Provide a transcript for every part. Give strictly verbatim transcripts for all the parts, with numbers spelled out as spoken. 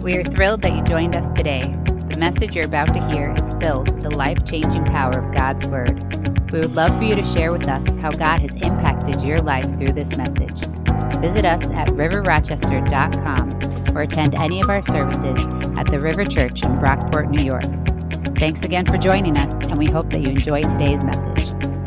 We are thrilled that you joined us today. The message you're about to hear is filled with the life-changing power of God's Word. We would love for you to share with us how God has impacted your life through this message. Visit us at river rochester dot com or attend any of our services at the River Church in Brockport, New York. Thanks again for joining us, and we hope that you enjoy today's message.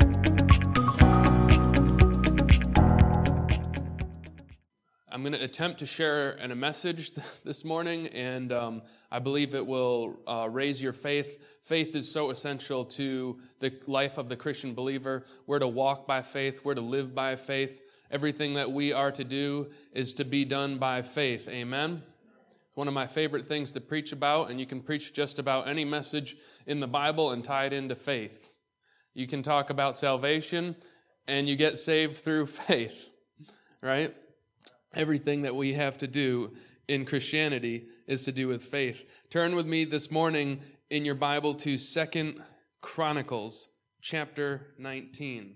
I'm going to attempt to share in a message this morning, and um, I believe it will uh, raise your faith. Faith is so essential to the life of the Christian believer. We're to walk by faith. We're to live by faith. Everything that we are to do is to be done by faith. Amen? One of my favorite things to preach about, and you can preach just about any message in the Bible and tie it into faith. You can talk about salvation, and you get saved through faith, right? Everything that we have to do in Christianity is to do with faith. Turn with me this morning in your Bible to Second Chronicles chapter nineteen.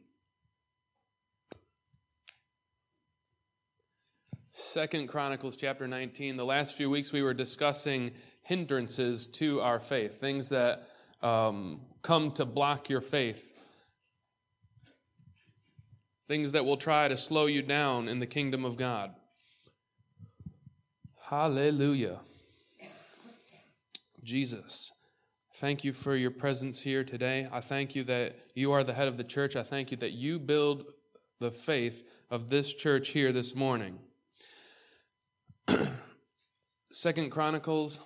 Second Chronicles chapter nineteen. The last few weeks we were discussing hindrances to our faith, things that um, come to block your faith, things that will try to slow you down in the kingdom of God. Hallelujah. Jesus, thank you for your presence here today. I thank you that you are the head of the church. I thank you that you build the faith of this church here this morning. Second Chronicles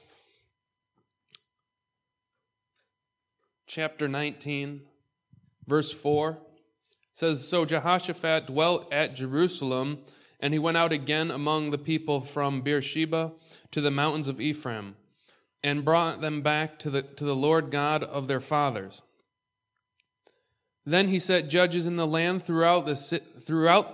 chapter nineteen, verse four says, So Jehoshaphat dwelt at Jerusalem, and he went out again among the people from Beersheba to the mountains of Ephraim, and brought them back to the to the Lord God of their fathers. Then he set judges in the land throughout the throughout.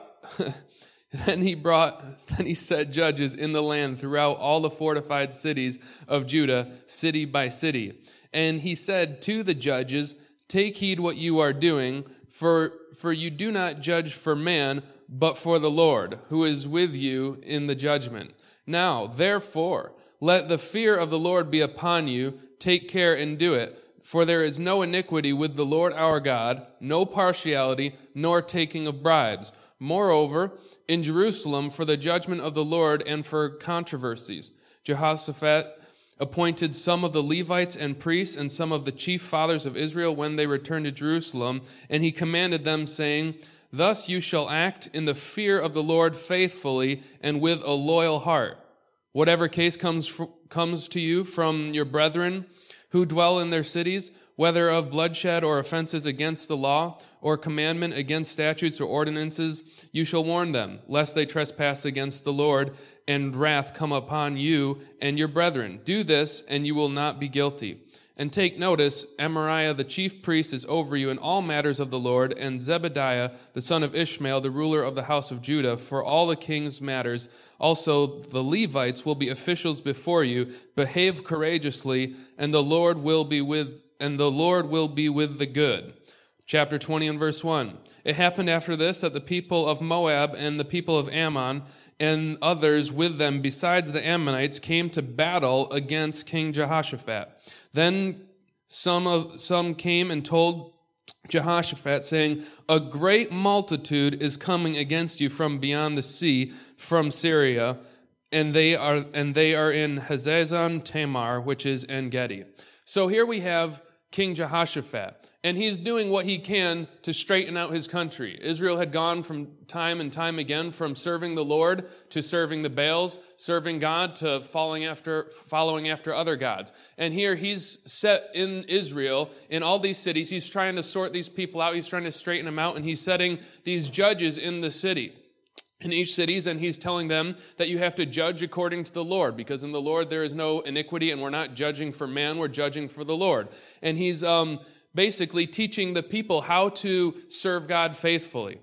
then he brought. Then he set judges in the land throughout all the fortified cities of Judah, city by city. And he said to the judges, Take heed what you are doing, for for you do not judge for man, but for the Lord, who is with you in the judgment. Now, therefore, let the fear of the Lord be upon you. Take care and do it. For there is no iniquity with the Lord our God, no partiality, nor taking of bribes. Moreover, in Jerusalem, for the judgment of the Lord and for controversies, Jehoshaphat appointed some of the Levites and priests and some of the chief fathers of Israel when they returned to Jerusalem, and he commanded them, saying, Thus you shall act in the fear of the Lord faithfully and with a loyal heart. Whatever case comes fr- comes to you from your brethren who dwell in their cities, whether of bloodshed or offenses against the law, or commandment against statutes or ordinances, you shall warn them, lest they trespass against the Lord, and wrath come upon you and your brethren. Do this, and you will not be guilty. And take notice, Amariah the chief priest is over you in all matters of the Lord, and Zebediah the son of Ishmael, the ruler of the house of Judah, for all the king's matters. Also the Levites will be officials before you. Behave courageously, and the Lord will be with and the Lord will be with the good. Chapter twenty and verse one. It happened after this that the people of Moab and the people of Ammon and others with them besides the Ammonites came to battle against King Jehoshaphat. Then some of some came and told Jehoshaphat, saying, A great multitude is coming against you from beyond the sea, from Syria, and they are and they are in Hazazon Tamar, which is En-Gedi. So here we have King Jehoshaphat, and he's doing what he can to straighten out his country. Israel had gone from time and time again from serving the Lord to serving the Baals, serving God to following after following after other gods. And here he's set in Israel, in all these cities. He's trying to sort these people out. He's trying to straighten them out, and he's setting these judges in the city. In each cities, and he's telling them that you have to judge according to the Lord, because in the Lord there is no iniquity, and we're not judging for man, we're judging for the Lord. And he's um, basically teaching the people how to serve God faithfully.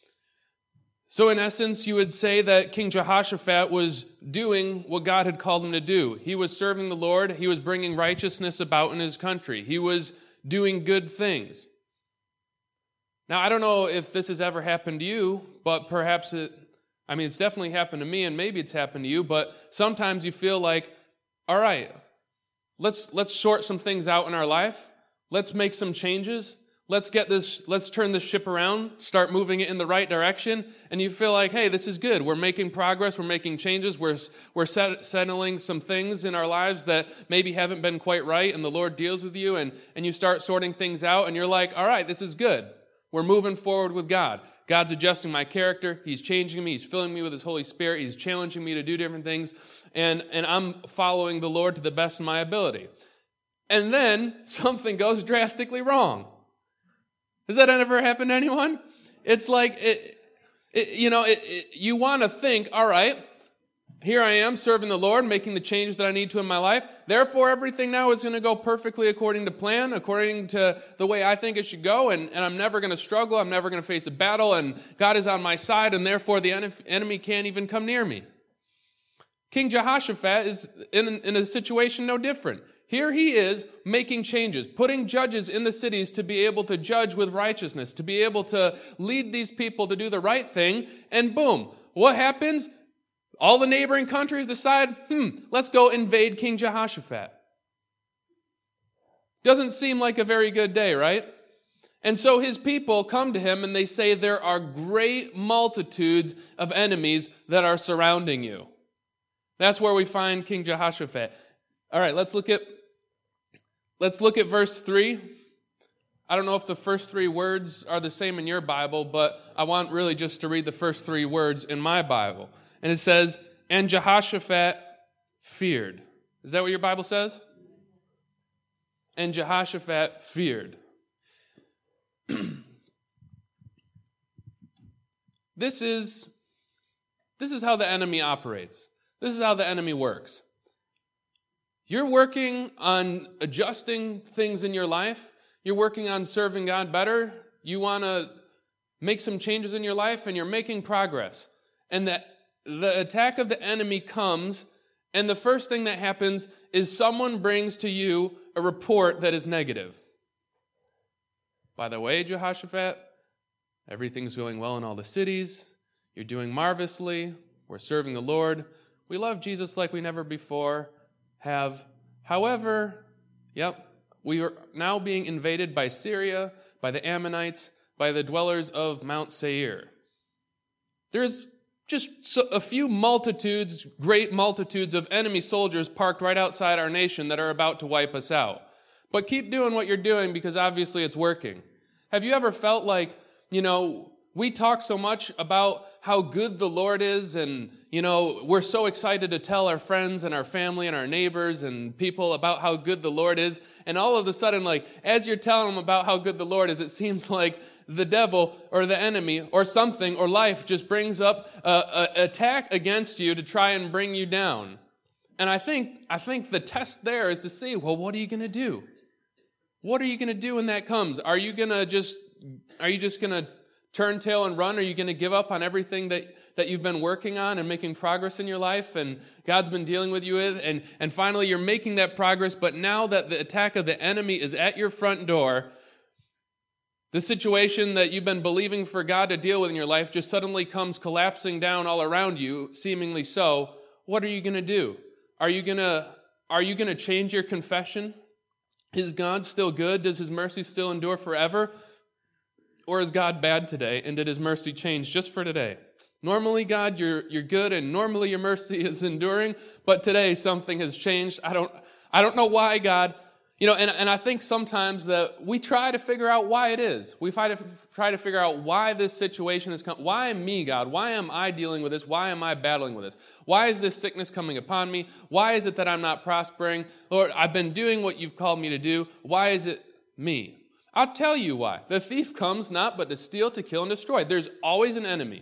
So in essence, you would say that King Jehoshaphat was doing what God had called him to do. He was serving the Lord. He was bringing righteousness about in his country. He was doing good things. Now, I don't know if this has ever happened to you, but perhaps it, I mean, it's definitely happened to me, and maybe it's happened to you, but sometimes you feel like all right, let's let's sort some things out in our life. Let's make some changes. Let's get this, let's turn this ship around, start moving it in the right direction. And you feel like, hey, this is good. We're making progress. We're making changes. We're, we're set, settling some things in our lives that maybe haven't been quite right. And the Lord deals with you and, and you start sorting things out and you're like, all right, this is good. We're moving forward with God. God's adjusting my character. He's changing me. He's filling me with His Holy Spirit. He's challenging me to do different things. And, and I'm following the Lord to the best of my ability. And then something goes drastically wrong. Has that ever happened to anyone? It's like, it, it, you know, it, it, you want to think, all right, here I am serving the Lord, making the changes that I need to in my life. Therefore, everything now is going to go perfectly according to plan, according to the way I think it should go, and, and I'm never going to struggle. I'm never going to face a battle, and God is on my side, and therefore the enemy can't even come near me. King Jehoshaphat is in, in a situation no different. Here he is making changes, putting judges in the cities to be able to judge with righteousness, to be able to lead these people to do the right thing. And boom, what happens? All the neighboring countries decide, hmm, let's go invade King Jehoshaphat. Doesn't seem like a very good day, right? And so his people come to him and they say, there are great multitudes of enemies that are surrounding you. That's where we find King Jehoshaphat. All right, let's look at Let's look at verse three. I don't know if the first three words are the same in your Bible, but I want really just to read the first three words in my Bible. And it says, and Jehoshaphat feared. Is that what your Bible says? And Jehoshaphat feared. This is, this is how the enemy operates. This is how the enemy works. You're working on adjusting things in your life. You're working on serving God better. You want to make some changes in your life, and you're making progress. And that the attack of the enemy comes, and the first thing that happens is someone brings to you a report that is negative. By the way, Jehoshaphat, everything's going well in all the cities. You're doing marvelously. We're serving the Lord. We love Jesus like we never before have. However, yep, we are now being invaded by Syria, by the Ammonites, by the dwellers of Mount Seir. There's just a few multitudes, great multitudes of enemy soldiers parked right outside our nation that are about to wipe us out. But keep doing what you're doing because obviously it's working. Have you ever felt like, you know, we talk so much about how good the Lord is, and, you know, we're so excited to tell our friends and our family and our neighbors and people about how good the Lord is, and all of a sudden, like, as you're telling them about how good the Lord is, it seems like the devil or the enemy or something or life just brings up an attack against you to try and bring you down. And I think, I think the test there is to see, well, what are you going to do? What are you going to do when that comes? Are you going to just, are you just going to turn tail and run? Are you going to give up on everything that, that you've been working on and making progress in your life and God's been dealing with you with? And, and finally, you're making that progress, but now that the attack of the enemy is at your front door, the situation that you've been believing for God to deal with in your life just suddenly comes collapsing down all around you, seemingly so. What are you going to do? Are you going to, are you going to change your confession? Is God still good? Does His mercy still endure forever? Or is God bad today, and did His mercy change just for today? Normally, God, you're you're good, and normally your mercy is enduring, but today something has changed. I don't I don't know why, God. You know, and, and I think sometimes that we try to figure out why it is. We try to try to figure out why this situation has come. Why me, God? Why am I dealing with this? Why am I battling with this? Why is this sickness coming upon me? Why is it that I'm not prospering? Lord, I've been doing what you've called me to do. Why is it me? I'll tell you why. The thief comes not but to steal, to kill, and destroy. There's always an enemy.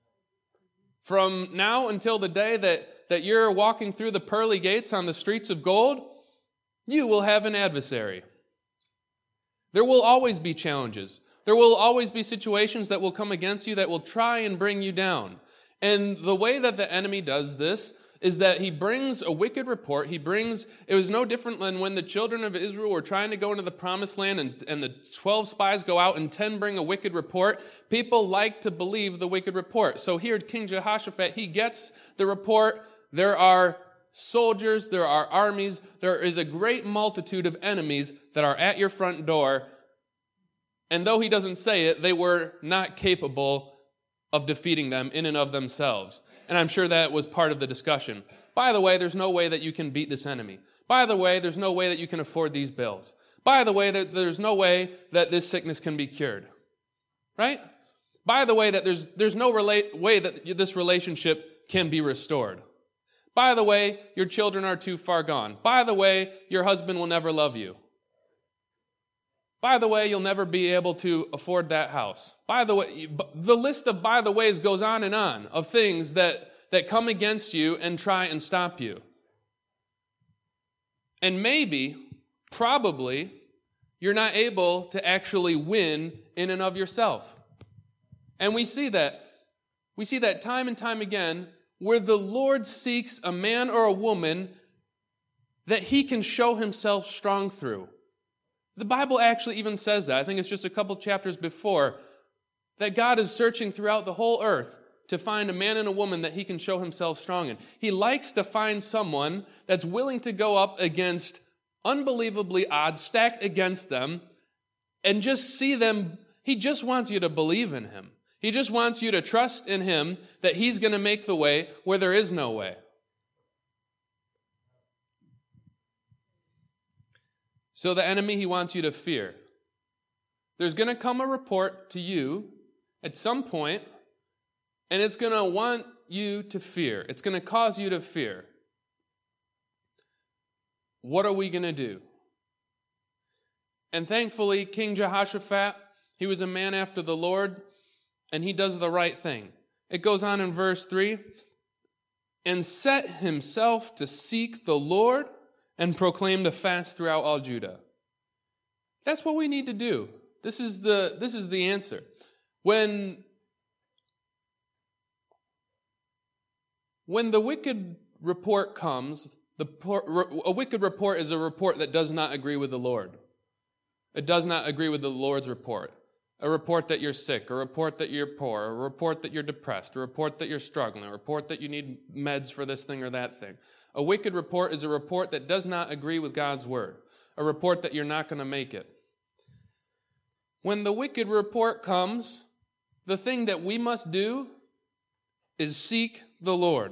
From now until the day that, that you're walking through the pearly gates on the streets of gold, you will have an adversary. There will always be challenges. There will always be situations that will come against you that will try and bring you down. And the way that the enemy does this is that he brings a wicked report. He brings, it was no different than when the children of Israel were trying to go into the promised land and, and the twelve spies go out and ten bring a wicked report. People like to believe the wicked report. So here King Jehoshaphat, he gets the report. There are soldiers, there are armies, there is a great multitude of enemies that are at your front door. And though he doesn't say it, they were not capable of defeating them in and of themselves. And I'm sure that was part of the discussion. By the way, there's no way that you can beat this enemy. By the way, there's no way that you can afford these bills. By the way, there's no way that this sickness can be cured. Right? By the way, that there's there's no rela- way that this relationship can be restored. By the way, your children are too far gone. By the way, your husband will never love you. By the way, you'll never be able to afford that house. By the way, the list of by the ways goes on and on of things that, that come against you and try and stop you. And maybe, probably, you're not able to actually win in and of yourself. And we see that. We see that time and time again where the Lord seeks a man or a woman that he can show himself strong through. The Bible actually even says that. I think it's just a couple chapters before that God is searching throughout the whole earth to find a man and a woman that he can show himself strong in. He likes to find someone that's willing to go up against unbelievably odds, stacked against them, and just see them. He just wants you to believe in him. He just wants you to trust in him that he's going to make the way where there is no way. So the enemy he wants you to fear. There's going to come a report to you at some point, and it's going to want you to fear. It's going to cause you to fear. What are we going to do? And thankfully, King Jehoshaphat, he was a man after the Lord, and he does the right thing. It goes on in verse three, and set himself to seek the Lord and proclaimed a fast throughout all Judah. That's what we need to do. This is the, this is the answer. When, when the wicked report comes, the, a wicked report is a report that does not agree with the Lord. It does not agree with the Lord's report. A report that you're sick, a report that you're poor, a report that you're depressed, a report that you're struggling, a report that you need meds for this thing or that thing. A wicked report is a report that does not agree with God's word, a report that you're not going to make it. When the wicked report comes, the thing that we must do is seek the Lord.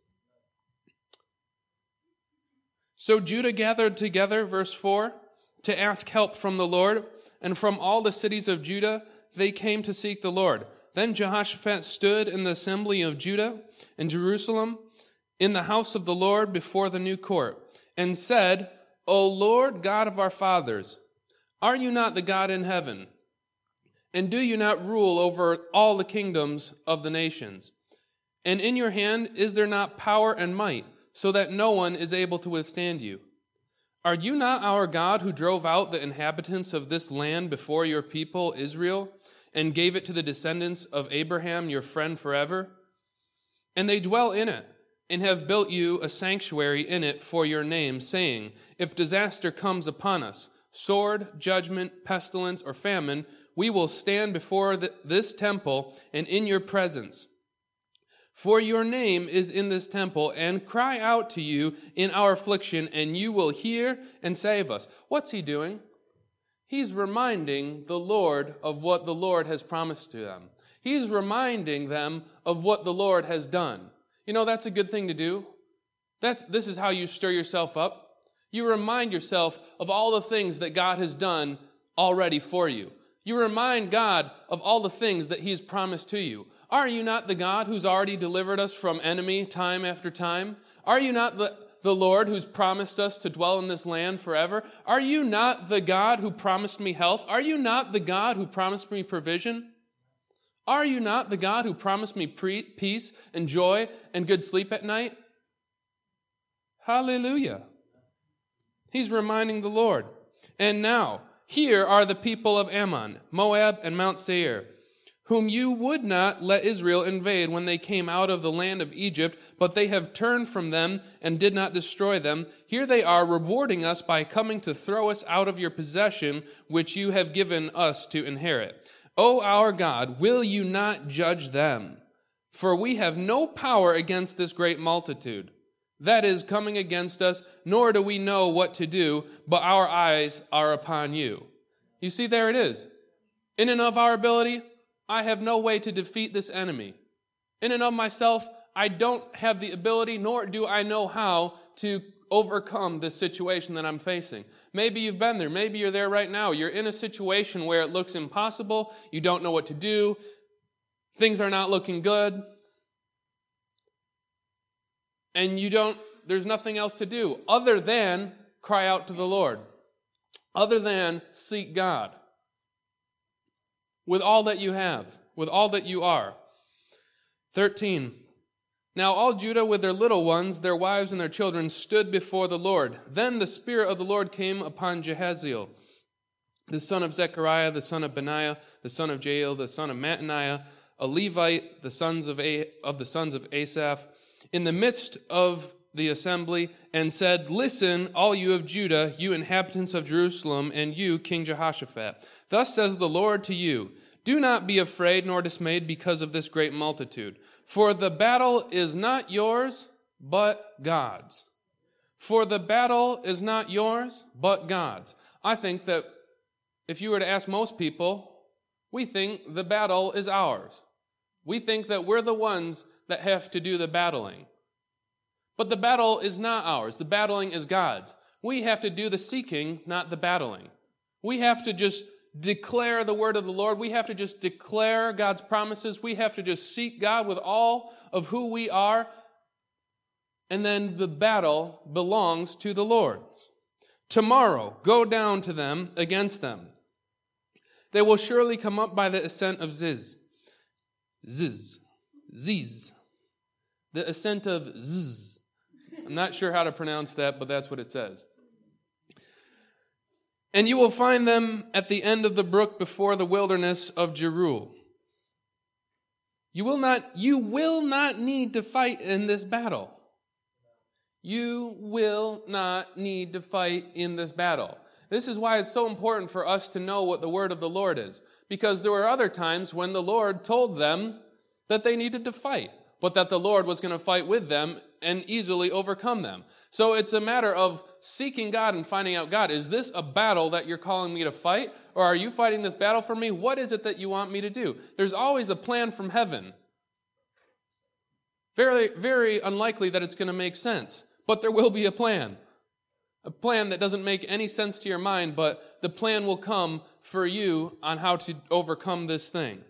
So Judah gathered together, verse four, to ask help from the Lord, and from all the cities of Judah they came to seek the Lord. Then Jehoshaphat stood in the assembly of Judah and Jerusalem, in the house of the Lord before the new court, and said, O Lord God of our fathers, are you not the God in heaven? And do you not rule over all the kingdoms of the nations? And in your hand is there not power and might, so that no one is able to withstand you? Are you not our God who drove out the inhabitants of this land before your people Israel, and gave it to the descendants of Abraham, your friend, forever? And they dwell in it, and have built you a sanctuary in it for your name, saying, if disaster comes upon us, sword, judgment, pestilence, or famine, we will stand before the, this temple and in your presence. For your name is in this temple, and cry out to you in our affliction, and you will hear and save us. What's he doing? He's reminding the Lord of what the Lord has promised to them. He's reminding them of what the Lord has done. You know, that's a good thing to do. That's, this is how you stir yourself up. You remind yourself of all the things that God has done already for you. You remind God of all the things that he's promised to you. Are you not the God who's already delivered us from enemy time after time? Are you not the, the Lord who's promised us to dwell in this land forever? Are you not the God who promised me health? Are you not the God who promised me provision? Are you not the God who promised me pre- peace and joy and good sleep at night? Hallelujah. He's reminding the Lord. And now, here are the people of Ammon, Moab, and Mount Seir, whom you would not let Israel invade when they came out of the land of Egypt, but they have turned from them and did not destroy them. Here they are rewarding us by coming to throw us out of your possession, which you have given us to inherit. O our God, will you not judge them? For we have no power against this great multitude. that is coming against us, nor do we know what to do, but our eyes are upon you. You see, there it is. In and of our ability, I have no way to defeat this enemy. In and of myself, I don't have the ability, nor do I know how to overcome this situation that I'm facing. Maybe you've been there. Maybe you're there right now. You're in a situation where it looks impossible. You don't know what to do. Things are not looking good. And you don't, there's nothing else to do other than cry out to the Lord, other than seek God with all that you have, with all that you are. thirteen. Now all Judah with their little ones, their wives and their children, stood before the Lord. Then the Spirit of the Lord came upon Jehaziel, the son of Zechariah, the son of Benaiah, the son of Jael, the son of Mattaniah, a Levite, the sons of a- of the sons of Asaph, in the midst of the assembly, and said, Listen, all you of Judah, you inhabitants of Jerusalem, and you, King Jehoshaphat. Thus says the Lord to you, Do not be afraid nor dismayed because of this great multitude. For the battle is not yours, but God's. For the battle is not yours, but God's. I think that if you were to ask most people, we think the battle is ours. We think that we're the ones that have to do the battling. But the battle is not ours. The battling is God's. We have to do the seeking, not the battling. We have to just declare the word of the Lord. We have to just declare God's promises. We have to just seek God with all of who we are. And then the battle belongs to the Lord. Tomorrow, go down to them against them. They will surely come up by the ascent of Ziz. Ziz. Ziz. The ascent of Ziz. I'm not sure how to pronounce that, but that's what it says. And you will find them at the end of the brook before the wilderness of Jeruel. You will not, you will not need to fight in this battle. You will not need to fight in this battle. This is why it's so important for us to know what the word of the Lord is. Because there were other times when the Lord told them that they needed to fight, but that the Lord was going to fight with them and easily overcome them. So it's a matter of seeking God and finding out, God, is this a battle that you're calling me to fight? Or are you fighting this battle for me? What is it that you want me to do? There's always a plan from heaven. Very, very unlikely that it's going to make sense, but there will be a plan. A plan that doesn't make any sense to your mind, but the plan will come for you on how to overcome this thing.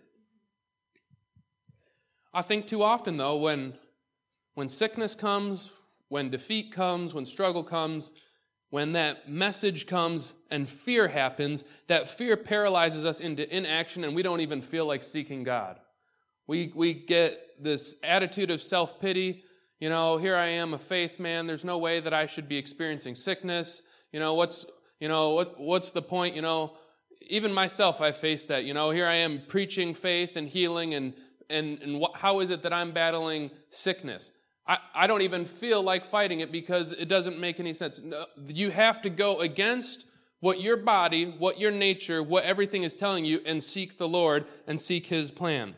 I think too often, though, when when sickness comes, when defeat comes, when struggle comes, when that message comes and fear happens, that fear paralyzes us into inaction and we don't even feel like seeking God. We we get this attitude of self-pity. You know, here I am, a faith man. There's no way that I should be experiencing sickness. You know, what's you know what what's the point? You know, even myself, I face that. You know, here I am preaching faith and healing, and and and what, how is it that I'm battling sickness? I, I don't even feel like fighting it because it doesn't make any sense. No, you have to go against what your body, what your nature, what everything is telling you, and seek the Lord and seek His plan.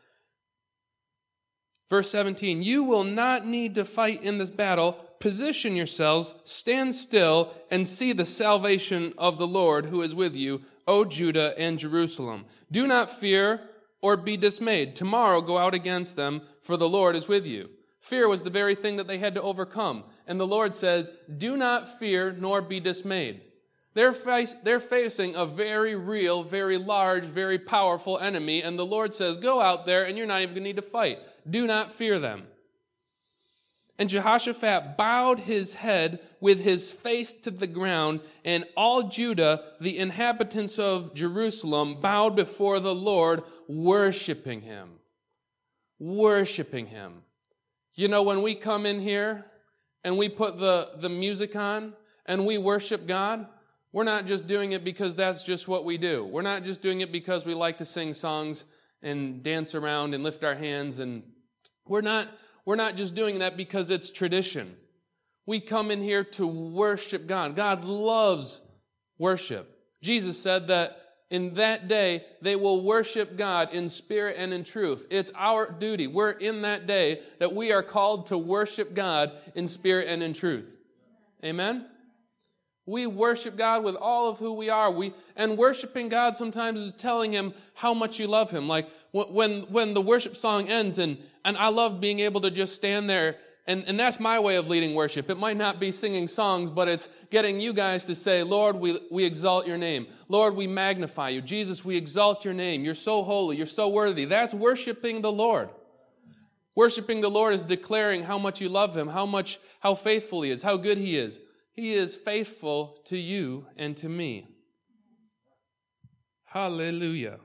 Verse seventeen, you will not need to fight in this battle. Position yourselves, stand still, and see the salvation of the Lord who is with you, O Judah and Jerusalem. Do not fear or be dismayed. Tomorrow go out against them, for the Lord is with you. Fear was the very thing that they had to overcome. And the Lord says, do not fear nor be dismayed. They're, face, they're facing a very real, very large, very powerful enemy. And the Lord says, go out there and you're not even going to need to fight. Do not fear them. And Jehoshaphat bowed his head with his face to the ground, and all Judah, the inhabitants of Jerusalem, bowed before the Lord, worshiping Him. Worshiping Him. You know, when we come in here and we put the, the music on and we worship God, we're not just doing it because that's just what we do. We're not just doing it because we like to sing songs and dance around and lift our hands. And we're not, we're not just doing that because it's tradition. We come in here to worship God. God loves worship. Jesus said that In that day, they will worship God in spirit and in truth. It's our duty. We're in that day that we are called to worship God in spirit and in truth. Amen? We worship God with all of who we are. We and worshiping God sometimes is telling Him how much you love Him. Like when when the worship song ends, and, and I love being able to just stand there, and, and that's my way of leading worship. It might not be singing songs, but it's getting you guys to say, Lord, we, we exalt your name. Lord, we magnify you. Jesus, we exalt your name. You're so holy. You're so worthy. That's worshiping the Lord. Worshiping the Lord is declaring how much you love Him, how much, how faithful He is, how good He is. He is faithful to you and to me. Hallelujah.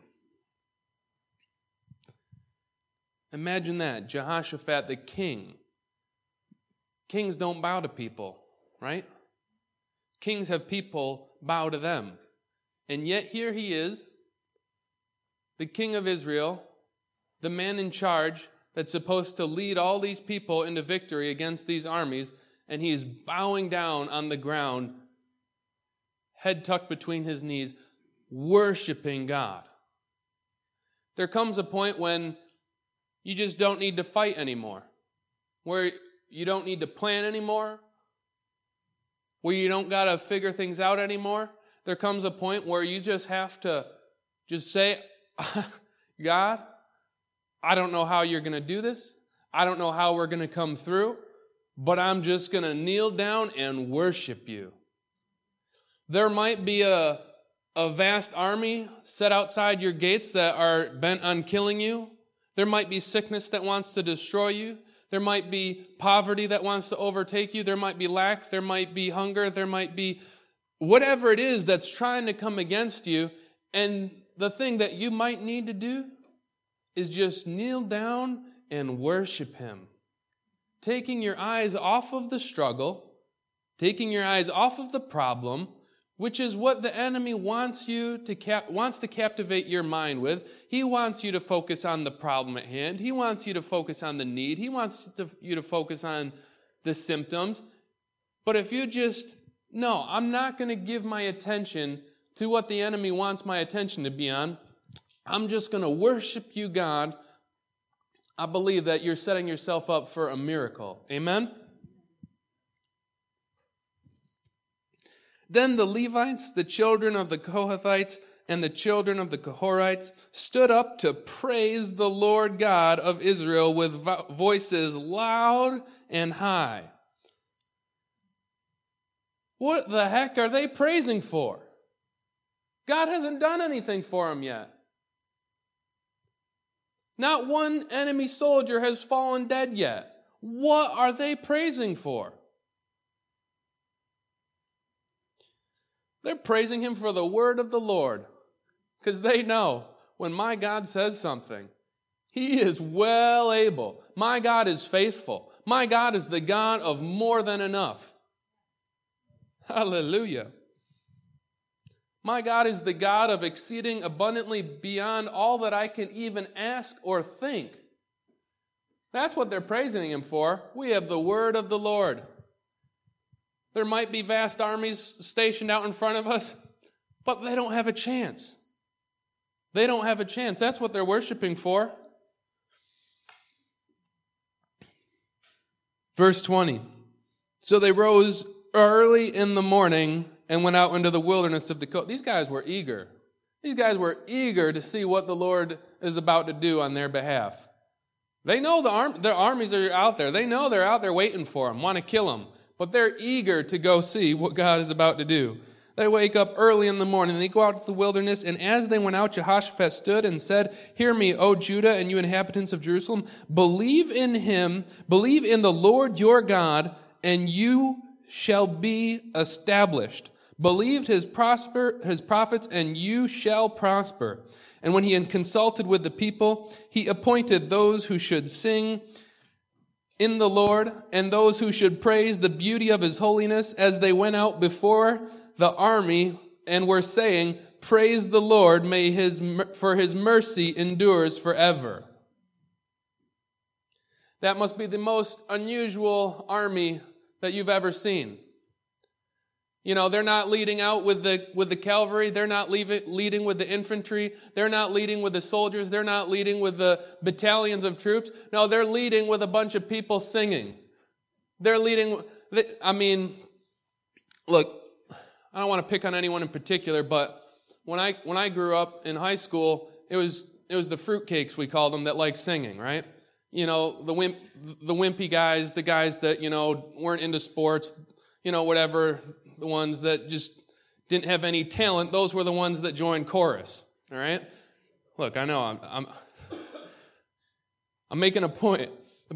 Imagine that, Jehoshaphat the king. Kings don't bow to people, right? Kings have people bow to them. And yet here he is, the king of Israel, the man in charge that's supposed to lead all these people into victory against these armies, and he's bowing down on the ground, head tucked between his knees, worshiping God. There comes a point when you just don't need to fight anymore, where you don't need to plan anymore, where you don't got to figure things out anymore. There comes a point where you just have to just say, God, I don't know how you're going to do this. I don't know how we're going to come through, but I'm just going to kneel down and worship you. There might be a, a vast army set outside your gates that are bent on killing you. There might be sickness that wants to destroy you. There might be poverty that wants to overtake you. There might be lack. There might be hunger. There might be whatever it is that's trying to come against you. And the thing that you might need to do is just kneel down and worship Him. Taking your eyes off of the struggle, taking your eyes off of the problem, which is what the enemy wants you to cap- wants to captivate your mind with. He wants you to focus on the problem at hand. He wants you to focus on the need. He wants to, you to focus on the symptoms. But if you just, no, I'm not going to give my attention to what the enemy wants my attention to be on. I'm just going to worship you, God. I believe that you're setting yourself up for a miracle. Amen? Then the Levites, the children of the Kohathites, and the children of the Kohorites stood up to praise the Lord God of Israel with vo- voices loud and high. What the heck are they praising for? God hasn't done anything for them yet. Not one enemy soldier has fallen dead yet. What are they praising for? They're praising Him for the word of the Lord, because they know when my God says something, He is well able. My God is faithful. My God is the God of more than enough. Hallelujah. My God is the God of exceeding abundantly beyond all that I can even ask or think. That's what they're praising Him for. We have the word of the Lord. There might be vast armies stationed out in front of us, but they don't have a chance. They don't have a chance. That's what they're worshiping for. Verse twenty. So they rose early in the morning and went out into the wilderness of Dakota. These guys were eager. These guys were eager to see what the Lord is about to do on their behalf. They know the arm, their armies are out there. They know they're out there waiting for them, want to kill them. But they're eager to go see what God is about to do. They wake up early in the morning, and they go out to the wilderness, and as they went out, Jehoshaphat stood and said, "Hear me, O Judah, and you inhabitants of Jerusalem. Believe in Him, believe in the Lord your God, and you shall be established. Believe his prosper his prophets, and you shall prosper." And when he had consulted with the people, he appointed those who should sing in the Lord, and those who should praise the beauty of His holiness as they went out before the army and were saying, "Praise the Lord, may his for His mercy endures forever." That must be the most unusual army that you've ever seen. You know, they're not leading out with the with the cavalry. They're not leaving, leading with the infantry. They're not leading with the soldiers. They're not leading with the battalions of troops. No, they're leading with a bunch of people singing. They're leading, I mean, look, I don't want to pick on anyone in particular, but when I when I grew up in high school, it was it was the fruitcakes, we called them, that liked singing, right? You know, the wimp, the wimpy guys, the guys that, you know, weren't into sports, you know, whatever, the ones that just didn't have any talent, those were the ones that joined chorus, all right? Look, I know I'm I'm, I'm making a point.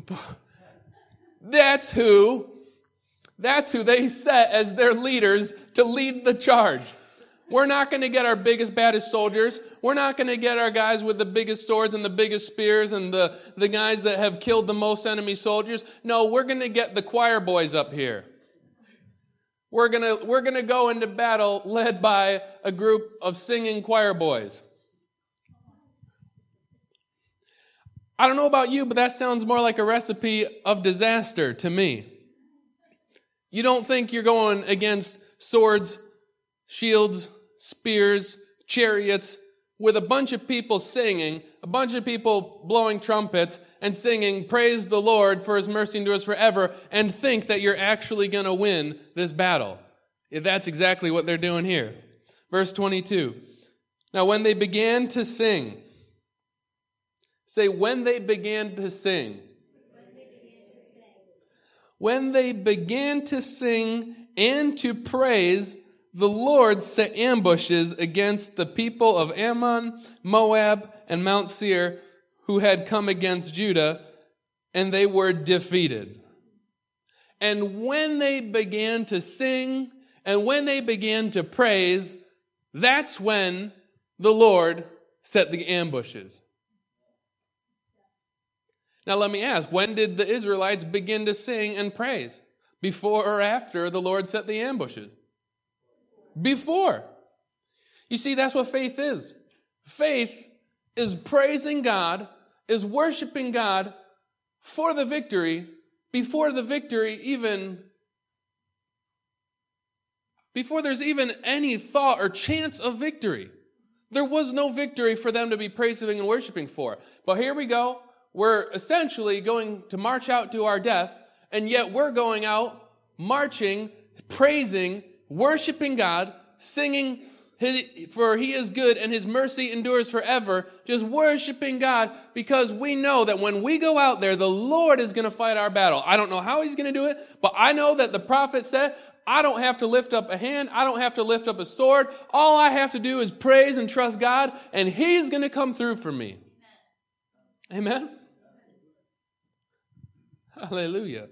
That's who, that's who they set as their leaders to lead the charge. We're not going to get our biggest, baddest soldiers. We're not going to get our guys with the biggest swords and the biggest spears and the, the guys that have killed the most enemy soldiers. No, we're going to get the choir boys up here. We're going to, we're going to go into battle led by a group of singing choir boys. I don't know about you, but that sounds more like a recipe of disaster to me. You don't think you're going against swords, shields, spears, chariots, with a bunch of people singing, a bunch of people blowing trumpets and singing, praise the Lord for his mercy endures forever, and think that you're actually going to win this battle. That's exactly what they're doing here. Verse twenty-two. Now when they began to sing, say, when they began to sing. When they began to sing and to praise, the Lord set ambushes against the people of Ammon, Moab, and Mount Seir, who had come against Judah, and they were defeated. And when they began to sing, and when they began to praise, that's when the Lord set the ambushes. Now let me ask, when did the Israelites begin to sing and praise? Before or after the Lord set the ambushes? Before. You see, that's what faith is. Faith is praising God, is worshiping God for the victory, before the victory even, before there's even any thought or chance of victory. There was no victory for them to be praising and worshiping for. But here we go. We're essentially going to march out to our death, and yet we're going out, marching, praising, worshiping God, singing, his, for he is good and his mercy endures forever, just worshiping God, because we know that when we go out there, the Lord is going to fight our battle. I don't know how he's going to do it, but I know that the prophet said, I don't have to lift up a hand, I don't have to lift up a sword, all I have to do is praise and trust God, and he's going to come through for me. Amen? Hallelujah.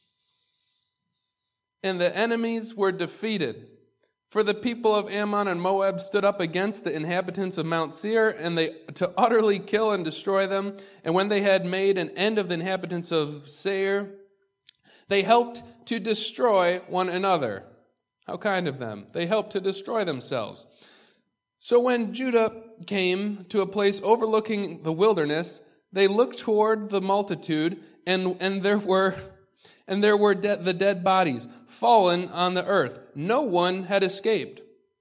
And the enemies were defeated. For the people of Ammon and Moab stood up against the inhabitants of Mount Seir, and they to utterly kill and destroy them. And when they had made an end of the inhabitants of Seir, they helped to destroy one another. How kind of them. They helped to destroy themselves. So when Judah came to a place overlooking the wilderness, they looked toward the multitude, and, and there were and there were de- the dead bodies fallen on the earth. No one had escaped.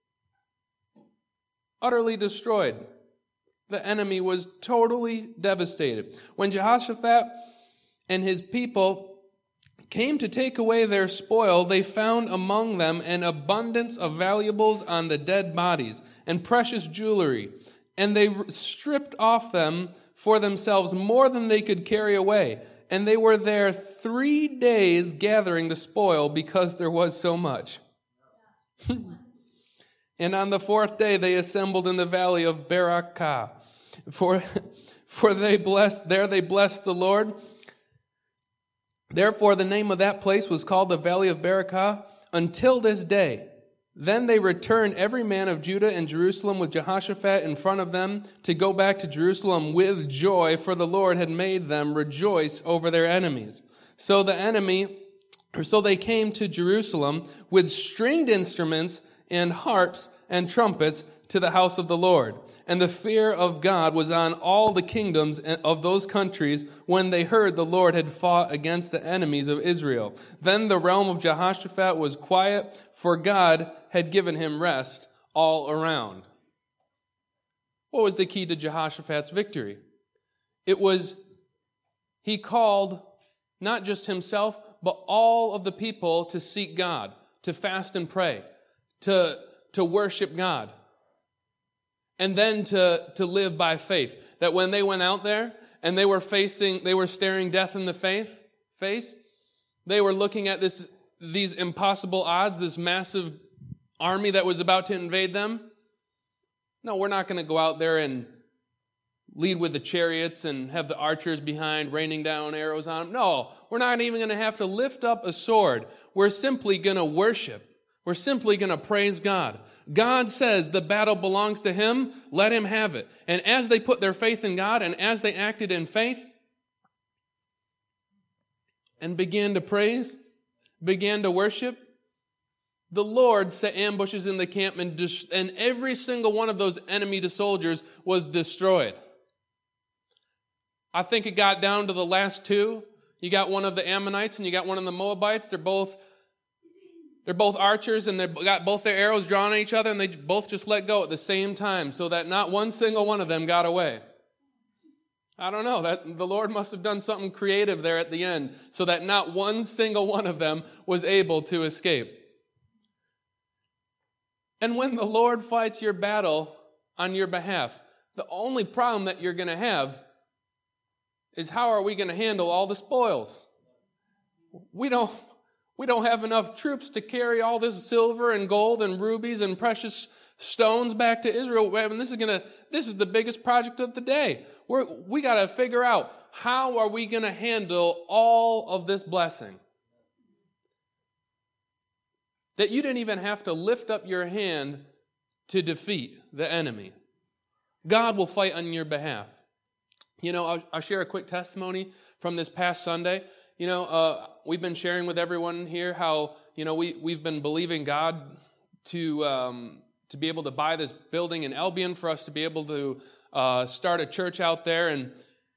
Utterly destroyed. The enemy was totally devastated. When Jehoshaphat and his people came to take away their spoil, they found among them an abundance of valuables on the dead bodies and precious jewelry, and they stripped off them for themselves more than they could carry away. And they were there three days gathering the spoil because there was so much. And on the fourth day they assembled in the valley of Berakah. For, for they blessed, there they blessed the Lord. Therefore the name of that place was called the Valley of Berakah until this day. Then they returned every man of Judah and Jerusalem with Jehoshaphat in front of them to go back to Jerusalem with joy, for the Lord had made them rejoice over their enemies. So the enemy, or so they came to Jerusalem with stringed instruments and harps and trumpets to the house of the Lord. And the fear of God was on all the kingdoms of those countries when they heard the Lord had fought against the enemies of Israel. Then the realm of Jehoshaphat was quiet, for God had given him rest all around. What was the key to Jehoshaphat's victory? It was he called not just himself, but all of the people to seek God, to fast and pray, to, to worship God, and then to, to live by faith. That when they went out there and they were facing, they were staring death in the faith, face, they were looking at this, these impossible odds, this massive army that was about to invade them. No, we're not going to go out there and lead with the chariots and have the archers behind raining down arrows on them. No, we're not even going to have to lift up a sword. We're simply going to worship. We're simply going to praise God. God says the battle belongs to him. Let him have it. And as they put their faith in God and as they acted in faith and began to praise, began to worship, the Lord set ambushes in the camp and, dis- and every single one of those enemy soldiers was destroyed. I think it got down to the last two. You got one of the Ammonites and you got one of the Moabites. They're both they're both archers and they've got both their arrows drawn at each other and they both just let go at the same time so that not one single one of them got away. I don't know. That the Lord must have done something creative there at the end so that not one single one of them was able to escape. And when the Lord fights your battle on your behalf, the only problem that you're going to have is how are we going to handle all the spoils? We don't, we don't have enough troops to carry all this silver and gold and rubies and precious stones back to Israel. I mean, this is going to, this is the biggest project of the day. We're, we got to figure out how are we going to handle all of this blessing? That you didn't even have to lift up your hand to defeat the enemy. God will fight on your behalf. You know, I'll, I'll share a quick testimony from this past Sunday. You know, uh, we've been sharing with everyone here how, you know, we, we've been believing God to um, to be able to buy this building in Albion for us to be able to uh, start a church out there. And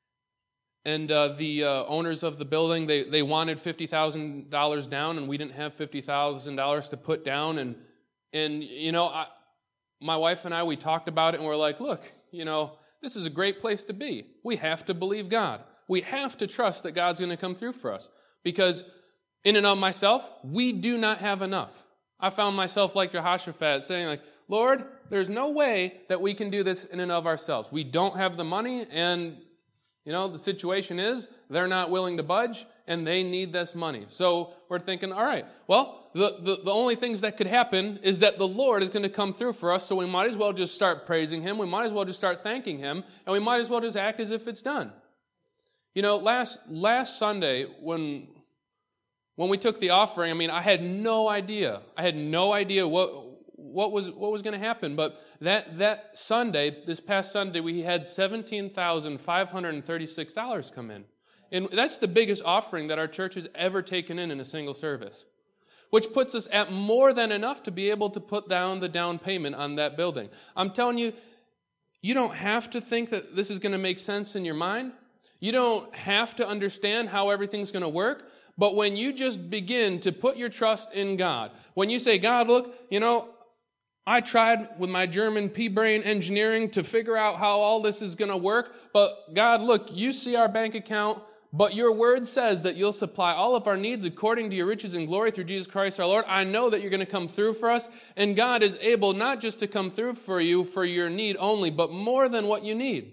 and uh, the uh, owners of the building, they, they wanted fifty thousand dollars down, and we didn't have fifty thousand dollars to put down. And, and you know, I, my wife and I, we talked about it, and we're like, look, you know, this is a great place to be. We have to believe God. We have to trust that God's going to come through for us. Because in and of myself, we do not have enough. I found myself like Jehoshaphat saying like, Lord, there's no way that we can do this in and of ourselves. We don't have the money, and you know, the situation is they're not willing to budge, and they need this money. So we're thinking, all right, well, the, the, the only things that could happen is that the Lord is going to come through for us, so we might as well just start praising him. We might as well just start thanking him, and we might as well just act as if it's done. You know, last last Sunday, when when we took the offering, I mean, I had no idea. I had no idea what what was what was going to happen. But that that Sunday, this past Sunday, we had seventeen thousand five hundred thirty-six dollars come in. And that's the biggest offering that our church has ever taken in in a single service, which puts us at more than enough to be able to put down the down payment on that building. I'm telling you, you don't have to think that this is going to make sense in your mind. You don't have to understand how everything's going to work. But when you just begin to put your trust in God, when you say, God, look, you know, I tried with my German pea-brain engineering to figure out how all this is going to work. But God, look, you see our bank account, but your word says that you'll supply all of our needs according to your riches and glory through Jesus Christ our Lord. I know that you're going to come through for us. And God is able not just to come through for you for your need only, but more than what you need.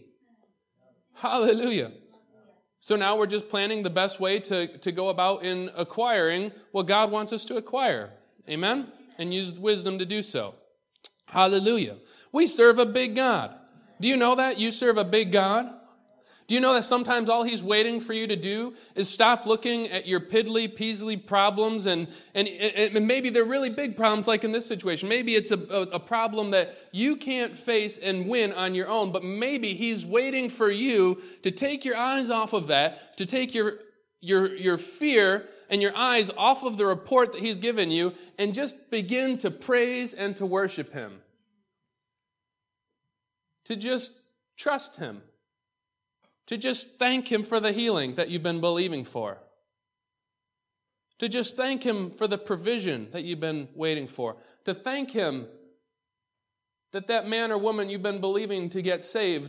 Hallelujah. So now we're just planning the best way to, to go about in acquiring what God wants us to acquire. Amen? And use wisdom to do so. Hallelujah. We serve a big God. Do you know that? You serve a big God. Do you know that sometimes all he's waiting for you to do is stop looking at your piddly, peasly problems, and, and, and maybe they're really big problems like in this situation. Maybe it's a, a, a problem that you can't face and win on your own, but maybe he's waiting for you to take your eyes off of that, to take your, your, your fear and your eyes off of the report that he's given you and just begin to praise and to worship him. to just trust him, to just thank him for the healing that you've been believing for, to just thank him for the provision that you've been waiting for, to thank him that that man or woman you've been believing to get saved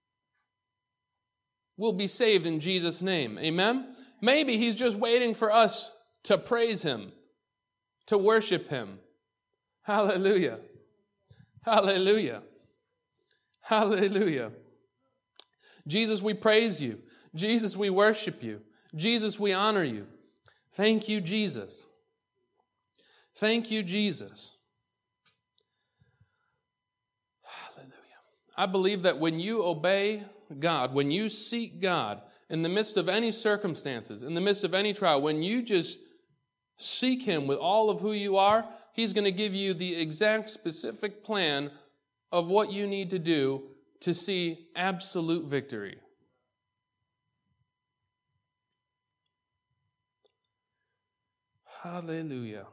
will be saved in Jesus' name. Amen? Maybe he's just waiting for us to praise him, to worship him. Hallelujah. Hallelujah. Hallelujah. Jesus, we praise you. Jesus, we worship you. Jesus, we honor you. Thank you, Jesus. Thank you, Jesus. Hallelujah. I believe that when you obey God, when you seek God in the midst of any circumstances, in the midst of any trial, when you just seek him with all of who you are, he's going to give you the exact specific plan of what you need to do to see absolute victory. Hallelujah.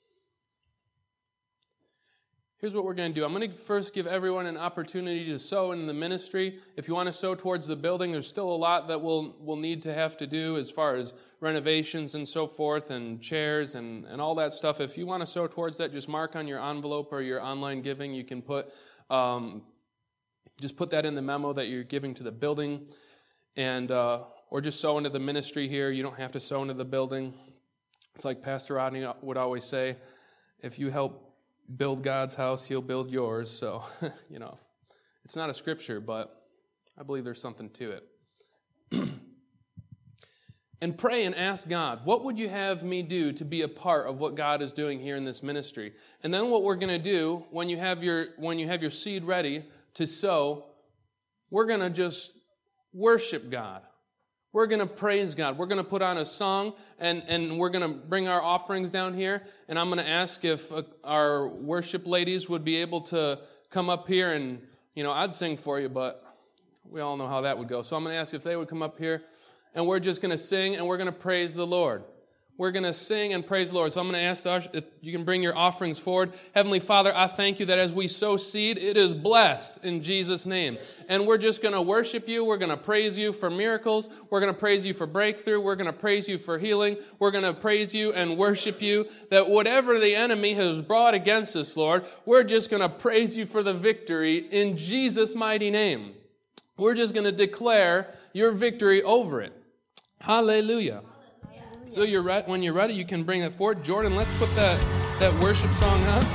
Here's what we're going to do. I'm going to first give everyone an opportunity to sow in the ministry. If you want to sow towards the building, there's still a lot that we'll, we'll need to have to do as far as renovations and so forth, and chairs and, and all that stuff. If you want to sow towards that, just mark on your envelope or your online giving. You can put, um, just put that in the memo that you're giving to the building, and uh, or just sow into the ministry here. You don't have to sow into the building. It's like Pastor Rodney would always say, if you help build God's house, he'll build yours. So, you know, it's not a scripture, but I believe there's something to it. And pray and ask God, what would you have me do to be a part of what God is doing here in this ministry? And then what we're going to do when you have your when you have your seed ready to sow, we're going to just worship God. We're going to praise God. We're going to put on a song, and, and we're going to bring our offerings down here. And I'm going to ask if uh, our worship ladies would be able to come up here. And, you know, I'd sing for you, but we all know how that would go. So I'm going to ask if they would come up here. And we're just going to sing, and we're going to praise the Lord. We're going to sing and praise the Lord. So I'm going to ask the, if you can bring your offerings forward. Heavenly Father, I thank you that as we sow seed, it is blessed in Jesus' name. And we're just going to worship you. We're going to praise you for miracles. We're going to praise you for breakthrough. We're going to praise you for healing. We're going to praise you and worship you, that whatever the enemy has brought against us, Lord, we're just going to praise you for the victory in Jesus' mighty name. We're just going to declare your victory over it. Hallelujah. So you're re- when you're ready, you can bring that forward. Jordan, let's put that, that worship song up.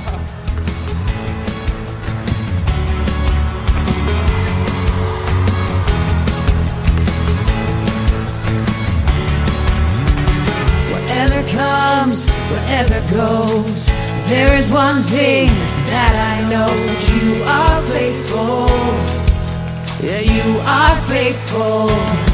Whatever comes, whatever goes, there is one thing that I know. You are faithful. Yeah, you are faithful.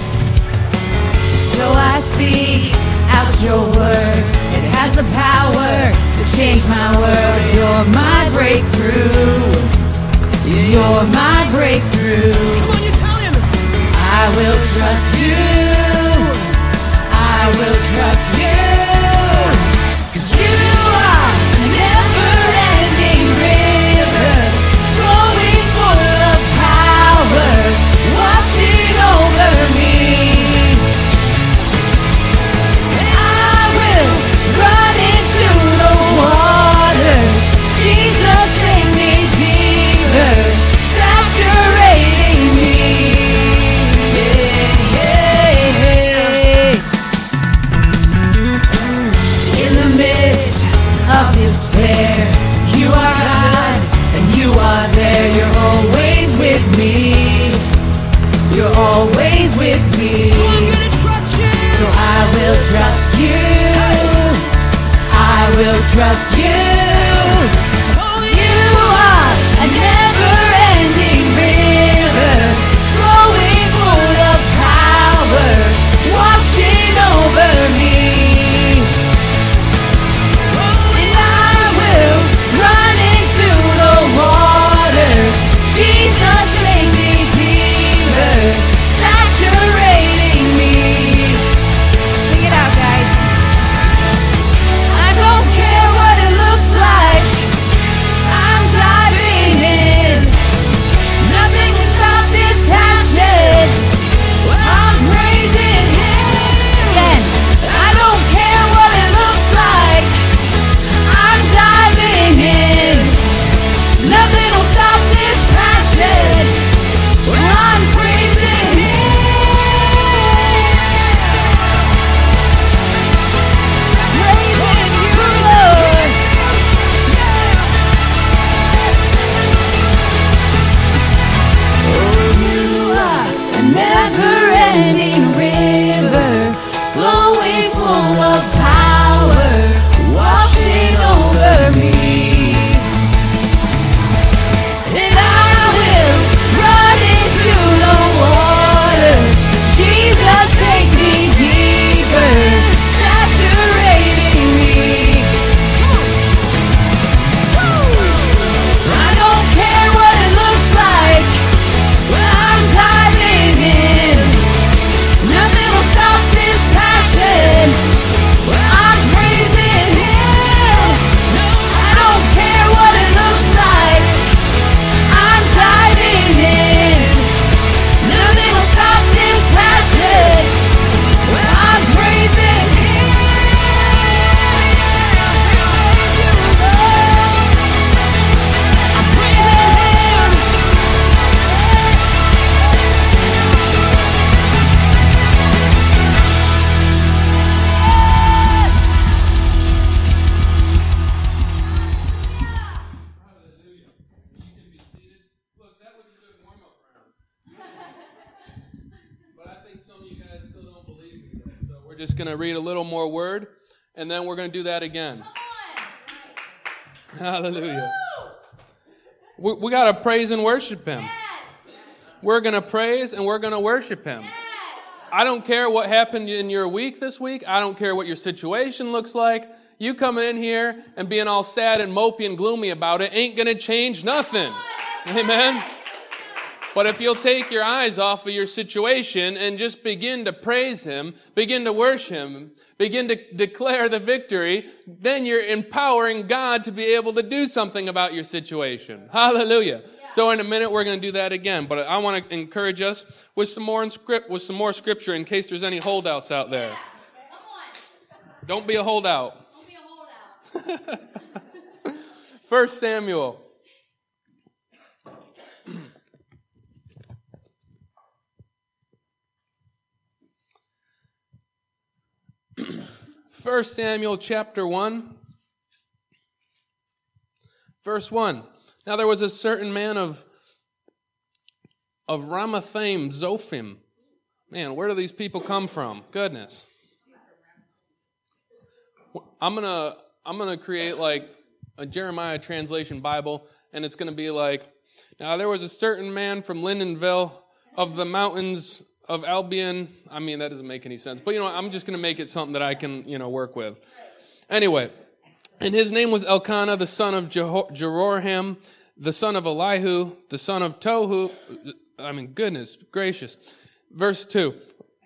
So I speak out your word. It has the power to change my world. You're my breakthrough. You're my breakthrough. Come on, you tell him. I will trust you. I will trust you. 'Cause you are a never-ending river, flowing full of power, washing over me. Run into the waters, Jesus, take me deeper, saturating me. Yeah, yeah, yeah. In the midst of despair, you are God, and you are there. You're always with me. You're always with me. So I'm gonna trust you. So I will trust you. I will trust you. Oh, you are a never-ending river, flowing full of power, washing over me. Oh, and I will run into the waters. Jesus, take me deeper, saturating me. Sing it out, guys. I don't care what it looks like. just going to read a little more word, and then we're going to do that again. Hallelujah. We, we got to praise and worship Him. We're going to praise and we're going to worship Him. I don't care what happened in your week this week. I don't care what your situation looks like. You coming in here and being all sad and mopey and gloomy about it ain't going to change nothing. Amen. But if you'll take your eyes off of your situation and just begin to praise Him, begin to worship Him, begin to declare the victory, then you're empowering God to be able to do something about your situation. Hallelujah. Yeah. So in a minute, we're going to do that again. But I want to encourage us with some more in script, with some more scripture in case there's any holdouts out there. Yeah. Come on. Don't be a holdout. Don't be a holdout. First Samuel. First Samuel chapter one, verse one. Now there was a certain man of, of Ramathaim Zophim. Man, where do these people come from? Goodness. I'm gonna I'm gonna create like a Jeremiah translation Bible, and it's gonna be like, now there was a certain man from Lindenville of the mountains of Albion. I mean, that doesn't make any sense. But, you know, I'm just going to make it something that I can, you know, work with. Anyway, and his name was Elkanah, the son of Jeho- Jeroham, the son of Elihu, the son of Tohu. I mean, goodness gracious. Verse two.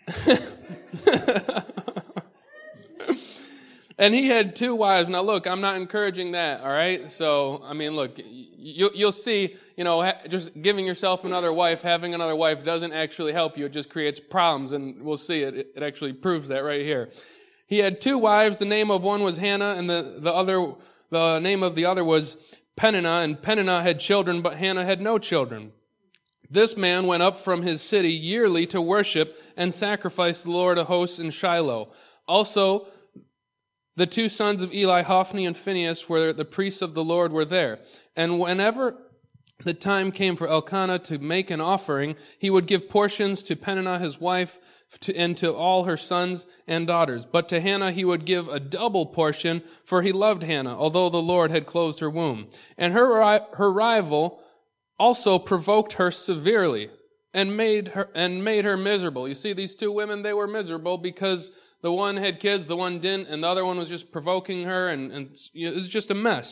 And he had two wives. Now, look, I'm not encouraging that, all right? So, I mean, look, you, you'll see, you know, just giving yourself another wife, having another wife doesn't actually help you. It just creates problems, and we'll see it. It actually proves that right here. He had two wives. The name of one was Hannah, and the, the other, the name of the other was Peninnah. And Peninnah had children, but Hannah had no children. This man went up from his city yearly to worship and sacrifice the Lord of hosts in Shiloh. Also, the two sons of Eli, Hophni and Phinehas, were the priests of the Lord, were there. And whenever the time came for Elkanah to make an offering, he would give portions to Peninnah his wife to, and to all her sons and daughters. But to Hannah he would give a double portion, for he loved Hannah, although the Lord had closed her womb. And her her rival also provoked her severely and made her and made her miserable. You see, these two women, they were miserable because the one had kids, the one didn't, and the other one was just provoking her, and, and you know, it was just a mess.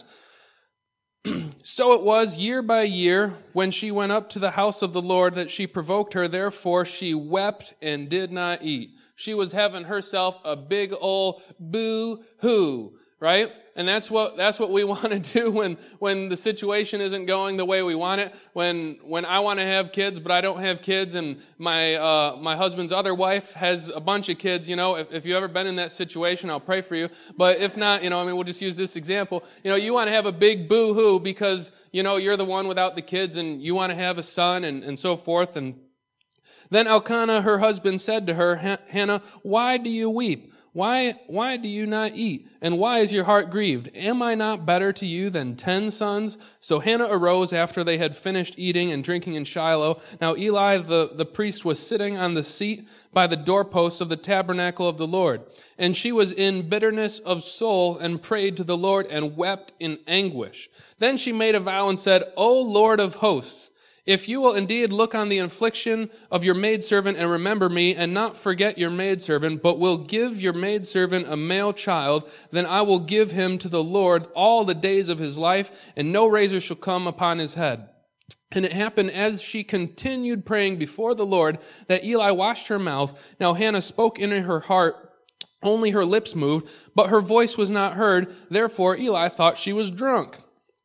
So it was year by year when she went up to the house of the Lord that she provoked her. Therefore she wept and did not eat. She was having herself a big old boo-hoo, right? And that's what that's what we want to do when when the situation isn't going the way we want it. When when I want to have kids, but I don't have kids, and my uh, my husband's other wife has a bunch of kids. You know, if, if you've ever been in that situation, I'll pray for you. But if not, you know, I mean, we'll just use this example. You know, you want to have a big boo-hoo because you know you're the one without the kids, and you want to have a son, and and so forth. And then Elkanah, her husband, said to her, Hannah, why do you weep? Why, why do you not eat? And why is your heart grieved? Am I not better to you than ten sons? So Hannah arose after they had finished eating and drinking in Shiloh. Now Eli, the, the priest, was sitting on the seat by the doorpost of the tabernacle of the Lord. And she was in bitterness of soul and prayed to the Lord and wept in anguish. Then she made a vow and said, O Lord of hosts, if you will indeed look on the affliction of your maidservant and remember me, and not forget your maidservant, but will give your maidservant a male child, then I will give him to the Lord all the days of his life, and no razor shall come upon his head. And it happened as she continued praying before the Lord that Eli washed her mouth. Now Hannah spoke in her heart, only her lips moved, but her voice was not heard. Therefore Eli thought she was drunk.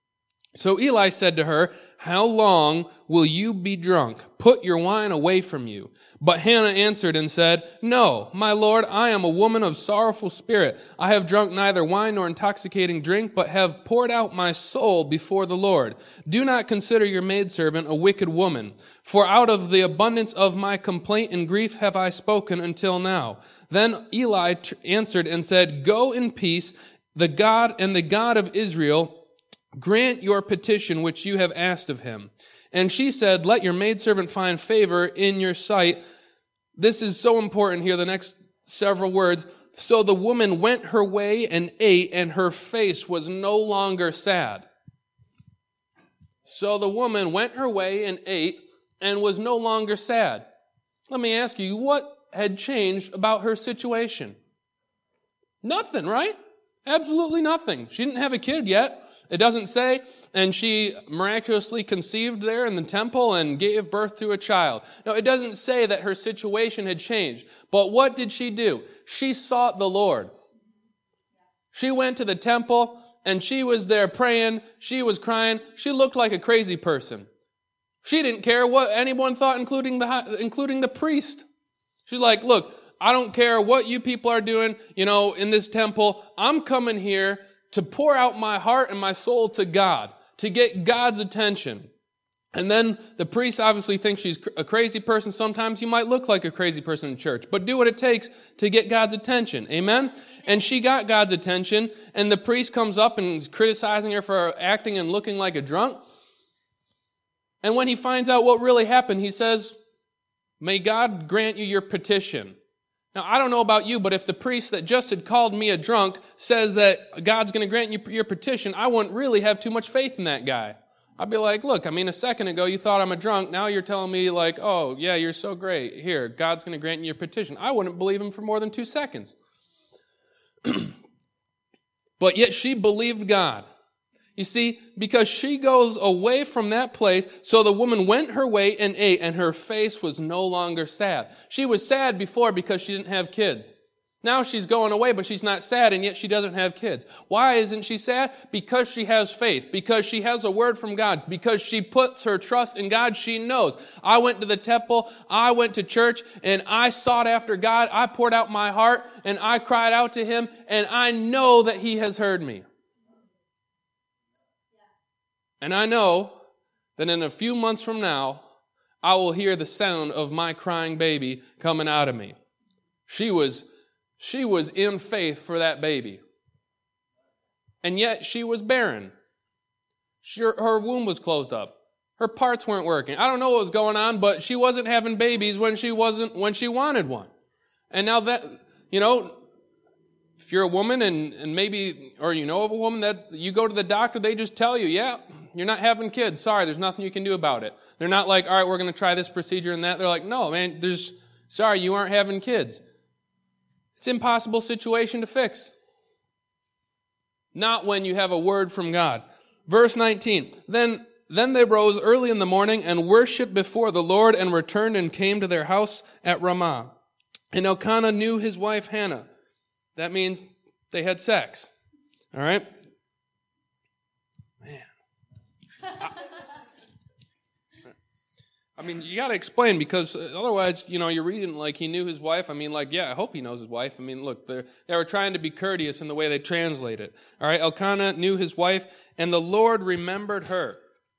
So Eli said to her, how long will you be drunk? Put your wine away from you. But Hannah answered and said, no, my Lord, I am a woman of sorrowful spirit. I have drunk neither wine nor intoxicating drink, but have poured out my soul before the Lord. Do not consider your maidservant a wicked woman, for out of the abundance of my complaint and grief have I spoken until now. Then Eli answered and said, go in peace, the God and the God of Israel grant your petition which you have asked of him. And she said, let your maidservant find favor in your sight. This is so important here. The next several words. So the woman went her way and ate, and her face was no longer sad. So the woman went her way and ate and was no longer sad. Let me ask you, what had changed about her situation? Nothing, right? Absolutely nothing. She didn't have a kid yet. It doesn't say, and she miraculously conceived there in the temple and gave birth to a child. No, it doesn't say that her situation had changed. But what did she do? She sought the Lord. She went to the temple, and she was there praying. She was crying. She looked like a crazy person. She didn't care what anyone thought, including the, including the priest. She's like, look, I don't care what you people are doing, you know, in this temple. I'm coming here to pour out my heart and my soul to God, to get God's attention. And then the priest obviously thinks she's a crazy person. Sometimes you might look like a crazy person in church, but do what it takes to get God's attention. Amen? And she got God's attention, and the priest comes up and is criticizing her for acting and looking like a drunk. And when he finds out what really happened, he says, may God grant you your petition. Now, I don't know about you, but if the priest that just had called me a drunk says that God's going to grant you your petition, I wouldn't really have too much faith in that guy. I'd be like, look, I mean, a second ago you thought I'm a drunk. Now you're telling me like, oh, yeah, you're so great. Here, God's going to grant you your petition. I wouldn't believe him for more than two seconds. But yet she believed God. You see, because she goes away from that place, so the woman went her way and ate, and her face was no longer sad. She was sad before because she didn't have kids. Now she's going away, but she's not sad, and yet she doesn't have kids. Why isn't she sad? Because she has faith, because she has a word from God, because she puts her trust in God. She knows. I went to the temple, I went to church, and I sought after God. I poured out my heart, and I cried out to him, and I know that he has heard me. And I know that in a few months from now, I will hear the sound of my crying baby coming out of me. She was, she was in faith for that baby. And yet she was barren. She, her womb was closed up. Her parts weren't working. I don't know what was going on, but she wasn't having babies when she wasn't, when she wanted one. And now that, you know, if you're a woman and, and maybe, or you know of a woman that you go to the doctor, they just tell you, yeah, you're not having kids. Sorry, there's nothing you can do about it. They're not like, all right, we're going to try this procedure and that. They're like, no, man, there's, sorry, you aren't having kids. It's an impossible situation to fix. Not when you have a word from God. Verse nineteen, then, then they rose early in the morning and worshipped before the Lord and returned and came to their house at Ramah. And Elkanah knew his wife Hannah. That means they had sex. All right? Man. I, I mean, you got to explain because otherwise, you know, you're reading like he knew his wife. I mean, like, yeah, I hope he knows his wife. I mean, look, they were trying to be courteous in the way they translate it. All right? Elkanah knew his wife, and the Lord remembered her.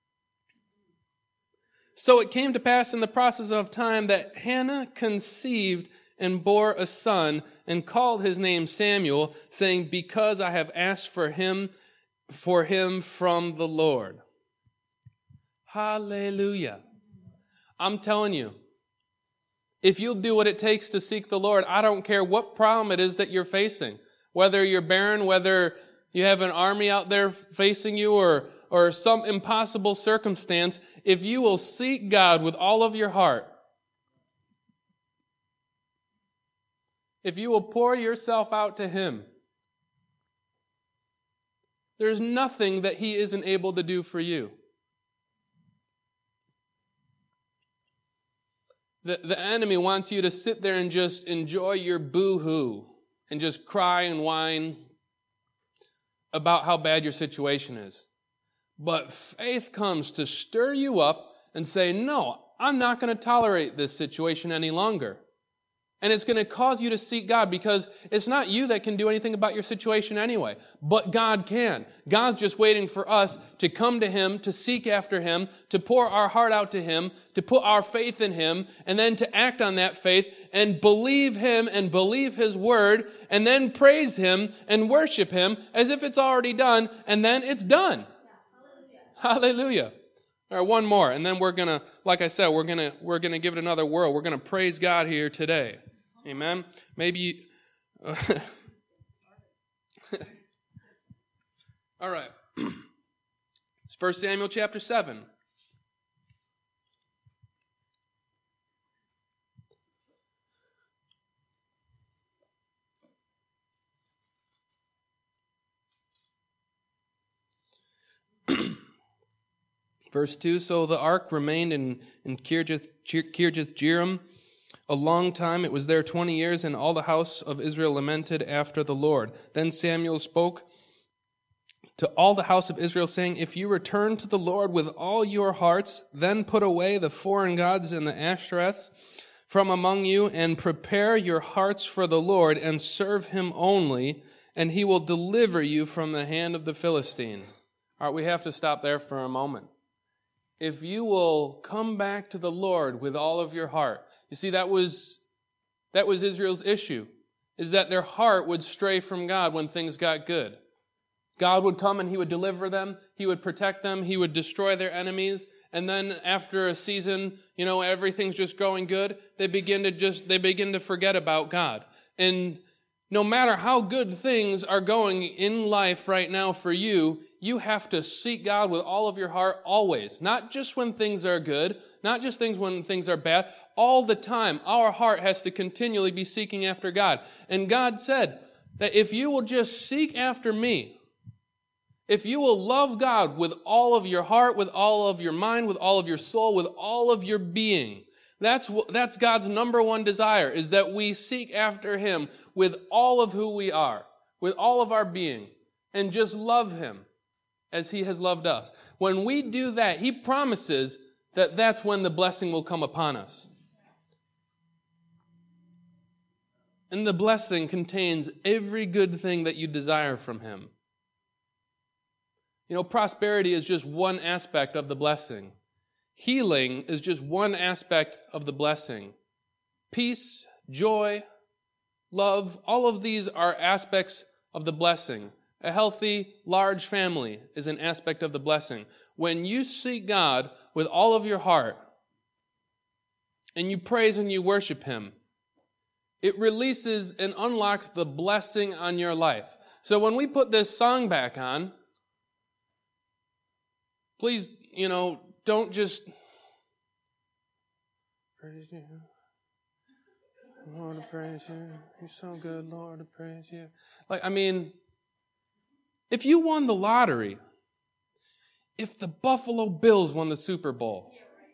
So it came to pass in the process of time that Hannah conceived and bore a son, and called his name Samuel, saying, because I have asked for him, for him from the Lord. Hallelujah. I'm telling you, if you'll do what it takes to seek the Lord, I don't care what problem it is that you're facing. Whether you're barren, whether you have an army out there facing you, or, or some impossible circumstance, if you will seek God with all of your heart, if you will pour yourself out to him, there's nothing that he isn't able to do for you. The, the enemy wants you to sit there and just enjoy your boo-hoo and just cry and whine about how bad your situation is. But faith comes to stir you up and say, no, I'm not going to tolerate this situation any longer. And it's going to cause you to seek God because it's not you that can do anything about your situation anyway. But God can. God's just waiting for us to come to him, to seek after him, to pour our heart out to him, to put our faith in him, and then to act on that faith and believe him and believe his word, and then praise him and worship him as if it's already done, and then it's done. Hallelujah. Hallelujah. All right, one more, and then we're going to, like I said, we're going to we're going to give it another whirl. We're going to praise God here today. Amen. Maybe. Uh, all right. It's First Samuel chapter seven. Verse two, so the ark remained in, in Kirjath, Kirjath Jearim a long time. It was there twenty years, and all the house of Israel lamented after the Lord. Then Samuel spoke to all the house of Israel, saying, if you return to the Lord with all your hearts, then put away the foreign gods and the Ashtoreths from among you, and prepare your hearts for the Lord, and serve him only, and he will deliver you from the hand of the Philistines. All right, we have to stop there for a moment. If you will come back to the Lord with all of your heart. You see, that was that was Israel's issue, is that their heart would stray from God when things got good. God would come and he would deliver them, he would protect them, he would destroy their enemies, and then after a season, you know, everything's just going good, they begin to just they begin to forget about God. And no matter how good things are going in life right now for you, you have to seek God with all of your heart always. Not just when things are good, not just things when things are bad. All the time, our heart has to continually be seeking after God. And God said that if you will just seek after me, if you will love God with all of your heart, with all of your mind, with all of your soul, with all of your being, That's that's God's number one desire, is that we seek after him with all of who we are, with all of our being, and just love him as he has loved us. When we do that, he promises that that's when the blessing will come upon us. And the blessing contains every good thing that you desire from him. You know, prosperity is just one aspect of the blessing. Healing is just one aspect of the blessing. Peace, joy, love, all of these are aspects of the blessing. A healthy, large family is an aspect of the blessing. When you seek God with all of your heart, and you praise and you worship him, it releases and unlocks the blessing on your life. So when we put this song back on, please, you know, don't just praise you. Lord, I praise you. You're so good, Lord, I praise you. Like, I mean, if you won the lottery, if the Buffalo Bills won the Super Bowl,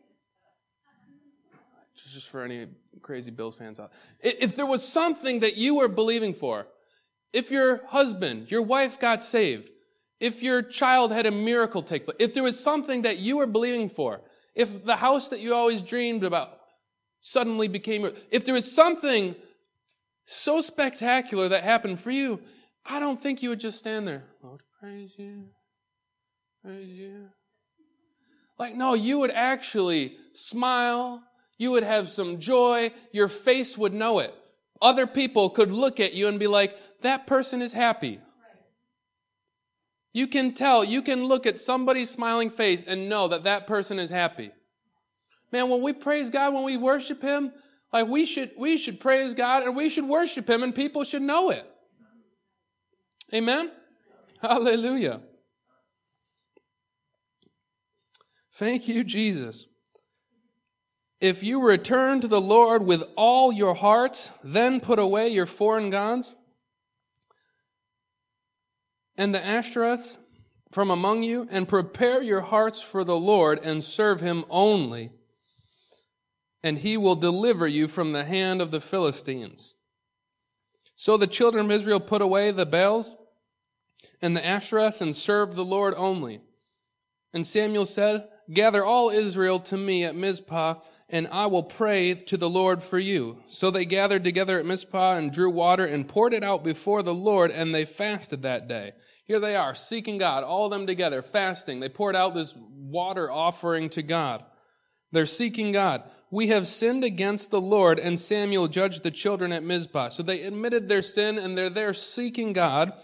just for any crazy Bills fans out, if there was something that you were believing for, if your husband, your wife got saved, if your child had a miracle take place, if there was something that you were believing for, if the house that you always dreamed about suddenly became, if there was something so spectacular that happened for you, I don't think you would just stand there, Lord, praise you, praise you. Like, no, you would actually smile, you would have some joy, your face would know it. Other people could look at you and be like, that person is happy. You can tell, you can look at somebody's smiling face and know that that person is happy. Man, when we praise God, when we worship him, like we should, we should praise God and we should worship him and people should know it. Amen? Hallelujah. Thank you, Jesus. If you return to the Lord with all your hearts, then put away your foreign gods and the Ashtoreths from among you, and prepare your hearts for the Lord, and serve him only, and he will deliver you from the hand of the Philistines. So the children of Israel put away the Baals and the Ashtoreths, and served the Lord only. And Samuel said, gather all Israel to me at Mizpah, and I will pray to the Lord for you. So they gathered together at Mizpah and drew water and poured it out before the Lord, and they fasted that day. Here they are, seeking God, all of them together, fasting. They poured out this water offering to God. They're seeking God. We have sinned against the Lord, and Samuel judged the children at Mizpah. So they admitted their sin, and they're there seeking God.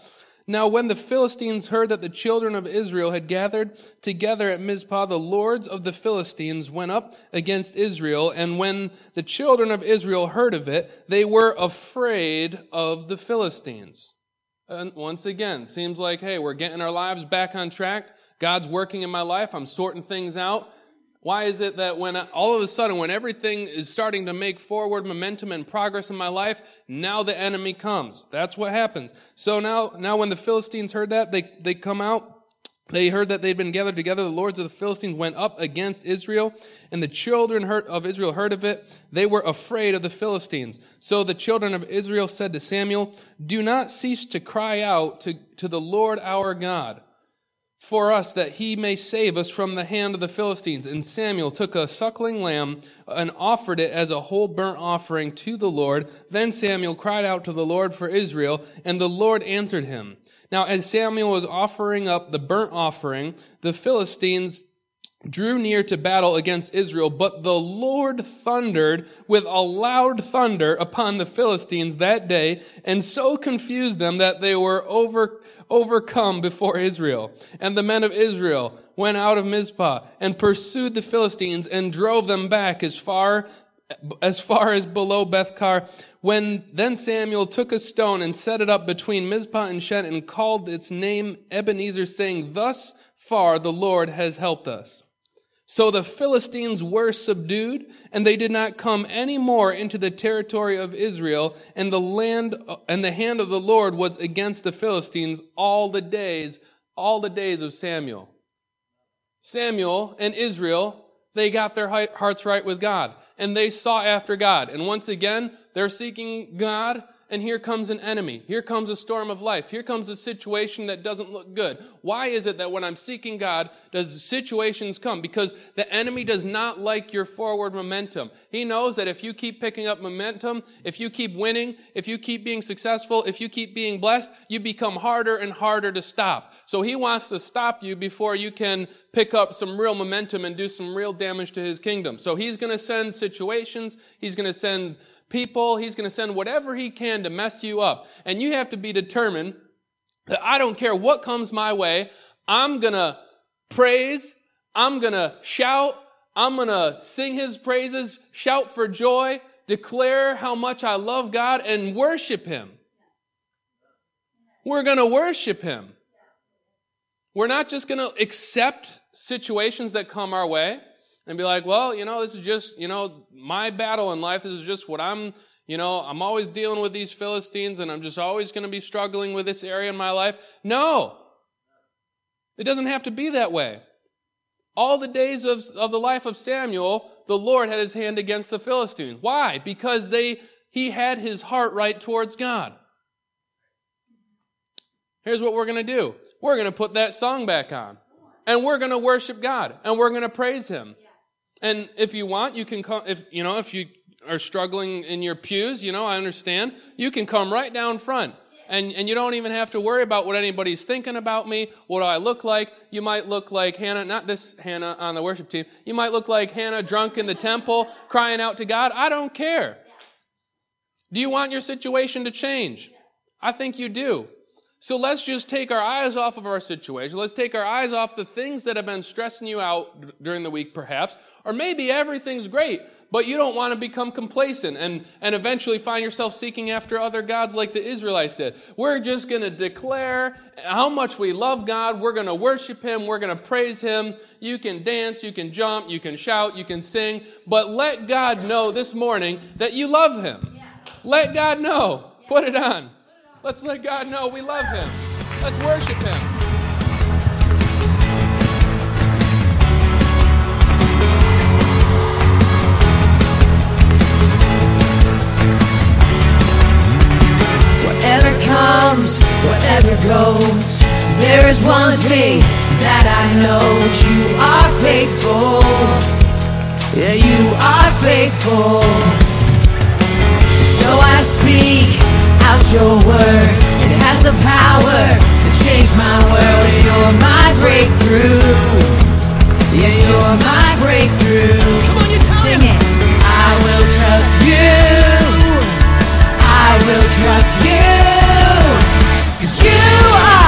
Now when the Philistines heard that the children of Israel had gathered together at Mizpah, the lords of the Philistines went up against Israel, and when the children of Israel heard of it, they were afraid of the Philistines. And once again, seems like, hey, we're getting our lives back on track. God's working in my life. I'm sorting things out. Why is it that when all of a sudden, when everything is starting to make forward momentum and progress in my life, now the enemy comes? That's what happens. So now, now when the Philistines heard that, they, they come out. They heard that they'd been gathered together. The lords of the Philistines went up against Israel, and the children of Israel heard of it. They were afraid of the Philistines. So the children of Israel said to Samuel, "Do not cease to cry out to, to the Lord our God for us, that he may save us from the hand of the Philistines." And Samuel took a suckling lamb and offered it as a whole burnt offering to the Lord. Then Samuel cried out to the Lord for Israel, and the Lord answered him. Now, as Samuel was offering up the burnt offering, the Philistines drew near to battle against Israel, but the Lord thundered with a loud thunder upon the Philistines that day, and so confused them that they were over, overcome before Israel. And the men of Israel went out of Mizpah and pursued the Philistines and drove them back as far as far as below Bethkar. When then Samuel took a stone and set it up between Mizpah and Shen and called its name Ebenezer, saying, "Thus far the Lord has helped us." So the Philistines were subdued, and they did not come any more into the territory of Israel, and the land and the hand of the Lord was against the Philistines all the days, all the days of Samuel. Samuel and Israel, they got their hearts right with God, and they sought after God. And once again, they're seeking God, and here comes an enemy. Here comes a storm of life. Here comes a situation that doesn't look good. Why is it that when I'm seeking God, does situations come? Because the enemy does not like your forward momentum. He knows that if you keep picking up momentum, if you keep winning, if you keep being successful, if you keep being blessed, you become harder and harder to stop. So he wants to stop you before you can pick up some real momentum and do some real damage to his kingdom. So he's going to send situations. He's going to send people. He's going to send whatever he can to mess you up. And you have to be determined that I don't care what comes my way. I'm going to praise. I'm going to shout. I'm going to sing his praises, shout for joy, declare how much I love God, and worship him. We're going to worship him. We're not just going to accept situations that come our way and be like, well, you know, this is just, you know, my battle in life. This is just what I'm, you know, I'm always dealing with these Philistines, and I'm just always going to be struggling with this area in my life. No. It doesn't have to be that way. All the days of, of the life of Samuel, the Lord had his hand against the Philistines. Why? Because they he had his heart right towards God. Here's what we're going to do. We're going to put that song back on. And we're going to worship God. And we're going to praise him. And if you want, you can come, if, you know, if you are struggling in your pews, you know, I understand. You can come right down front. And, and you don't even have to worry about what anybody's thinking about me. What do I look like? You might look like Hannah, not this Hannah on the worship team. You might look like Hannah drunk in the temple, crying out to God. I don't care. Do you want your situation to change? I think you do. So let's just take our eyes off of our situation. Let's take our eyes off the things that have been stressing you out during the week, perhaps. Or maybe everything's great, but you don't want to become complacent and, and eventually find yourself seeking after other gods like the Israelites did. We're just going to declare how much we love God. We're going to worship him. We're going to praise him. You can dance, you can jump, you can shout, you can sing, but let God know this morning that you love him. Yeah. Let God know. Yeah. Put it on. Let's let God know we love him. Let's worship him. Whatever comes, whatever goes, there is one thing that I know. You are faithful. Yeah, you are faithful. So I speak out your word. It has the power to change my world. You're my breakthrough. Yeah, you're my breakthrough. Come on, you sing it. I will trust you. I will trust you. 'Cause you are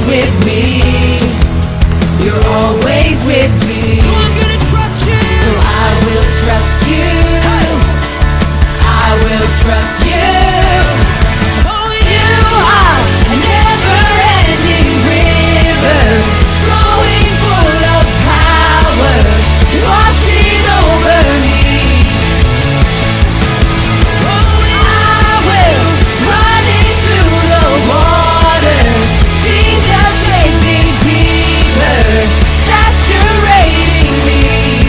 with me. You're always with me. So I'm gonna trust you. So I will trust you. I will trust you. Oh, You are a never-ending river, flowing full of power, washing over me. I will run into the water. Jesus, take me deeper, saturating me.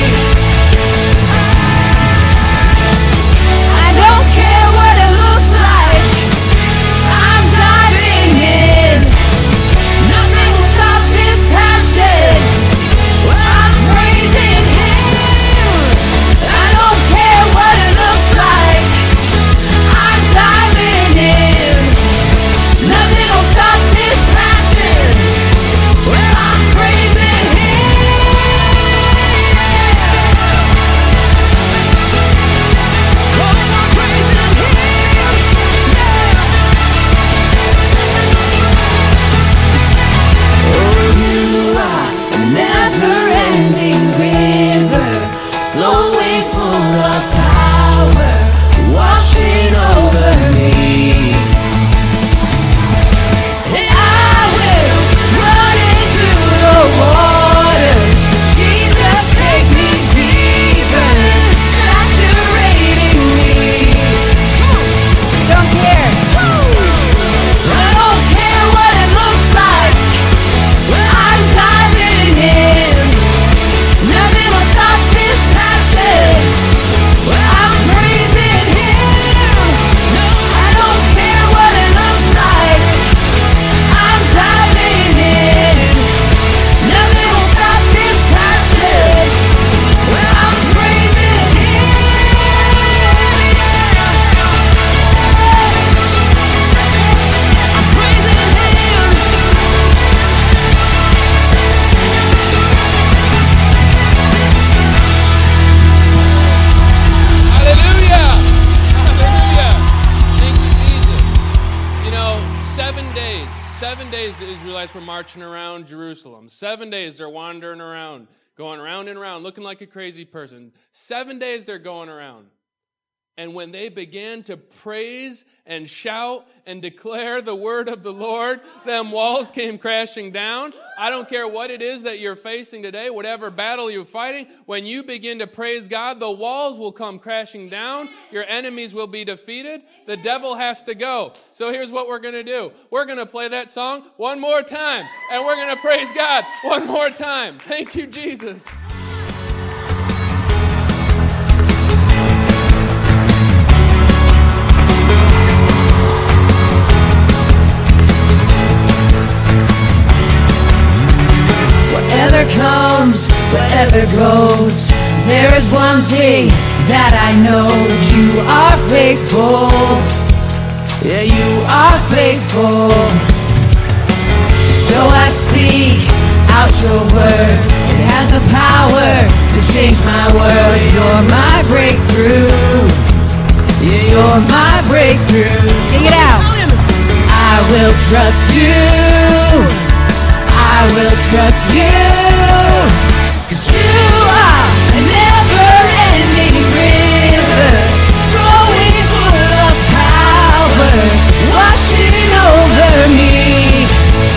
I don't care what it looks like. I'm diving in. Nothing will stop this passion. I'm praising Him. I don't care what it looks like. I'm diving in. Nothing will stop this passion. Well, I'm praising Him. oh, I'm praising Him. You are a never-ending river, flowing full of power, washing over me. I will run into the waters. Jesus, take me deeper, saturating me. Don't care. I don't care what it looks like. I'm diving in. Nothing will stop this passion. I'm praising Him. I don't care what it looks like. I'm diving in. Nothing will stop this passion. I'm praising Him. I'm praising Him. Hallelujah! Hallelujah! Thank you, Jesus. You know, seven days, seven days the Israelites were marching around Jerusalem. Seven days they're wandering around, going around and around, looking like a crazy person. Seven days they're going around. And when they began to praise and shout and declare the word of the Lord, them walls came crashing down. I don't care what it is that you're facing today, whatever battle you're fighting, when you begin to praise God, the walls will come crashing down. Your enemies will be defeated. The devil has to go. So here's what we're going to do. We're going to play that song one more time, and we're going to praise God one more time. Thank you, Jesus. Whatever comes, whatever goes, there is one thing that I know. You are faithful. Yeah, you are faithful. So I speak out your word. It has the power to change my world. You're my breakthrough. Yeah, you're my breakthrough. Sing it out. I will trust you. I will trust you, 'cause you are a never-ending river, flowing full of power, washing over me.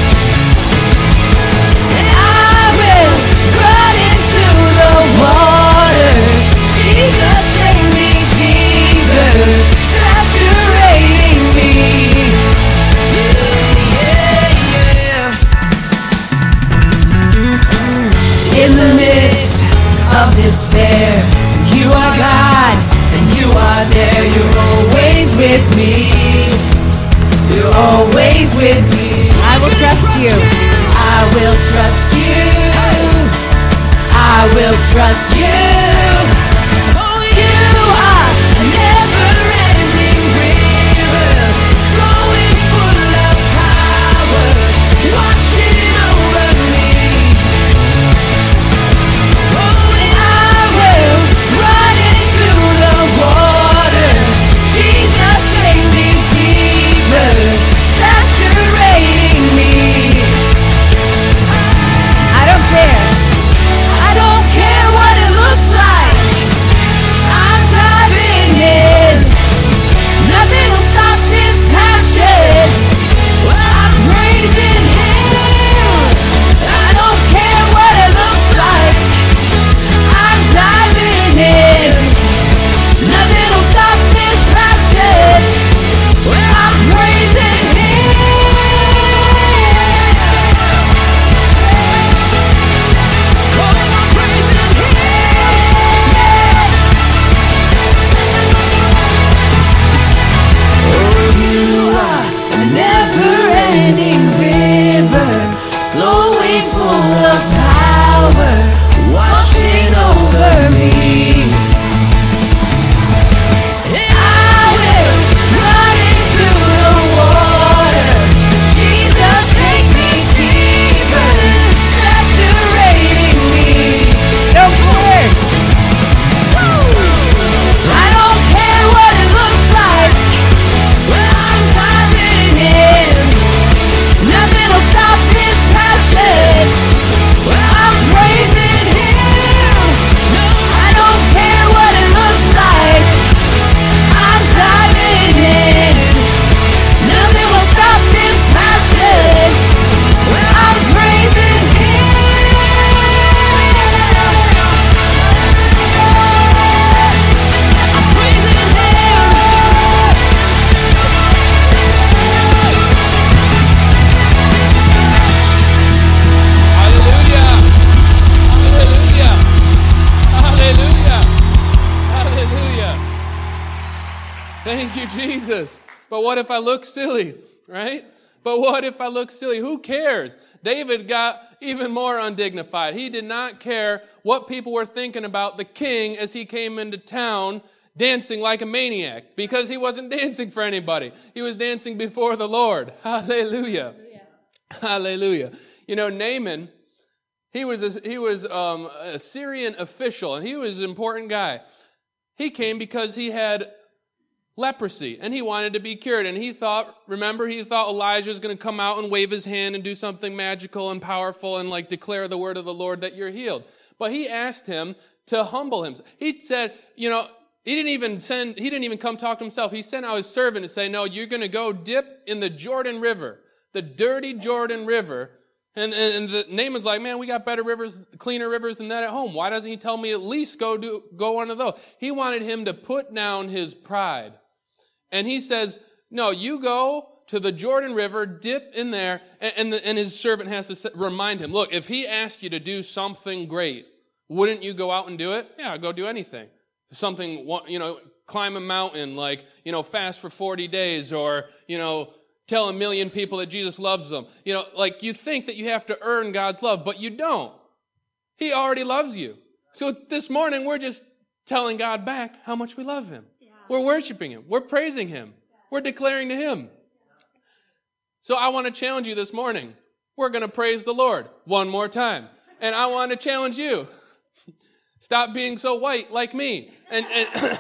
And I will run into the waters. Jesus, take me deeper, saturating me. Yeah, yeah, yeah. In the midst of despair, you are God, and you are there. You're always with me. You're always with me. I will trust you. I will trust you. I will trust you. You are a never-ending river, flowing full of power, washing over me. I will run into the water. Jesus, take me deeper, saturating me. Jesus. But what if I look silly, right? But what if I look silly? Who cares? David got even more undignified. He did not care what people were thinking about the king as he came into town dancing like a maniac, because he wasn't dancing for anybody. He was dancing before the Lord. Hallelujah. Hallelujah. You know, Naaman, he was a, he was um, a Syrian official, and he was an important guy. He came because he had leprosy, and he wanted to be cured. And he thought, remember, he thought Elijah was going to come out and wave his hand and do something magical and powerful and like declare the word of the Lord that you're healed. But he asked him to humble himself. He said, you know, he didn't even send, he didn't even come talk to himself. He sent out his servant to say, no, you're going to go dip in the Jordan River, the dirty Jordan River. And, and, and the Naaman's like, man, we got better rivers, cleaner rivers than that at home. Why doesn't he tell me at least go do, go one of those? He wanted him to put down his pride. And he says, no, you go to the Jordan River, dip in there, and, and, the, and his servant has to say, remind him, look, if he asked you to do something great, wouldn't you go out and do it? Yeah, I'd go do anything. Something, you know, climb a mountain, like, you know, fast for forty days, or, you know, tell a million people that Jesus loves them. You know, like, you think that you have to earn God's love, but you don't. He already loves you. So this morning, we're just telling God back how much we love him. Yeah. We're worshiping him. We're praising him. We're declaring to him. So I want to challenge you this morning. We're going to praise the Lord one more time. And I want to challenge you. Stop being so white like me. And, and,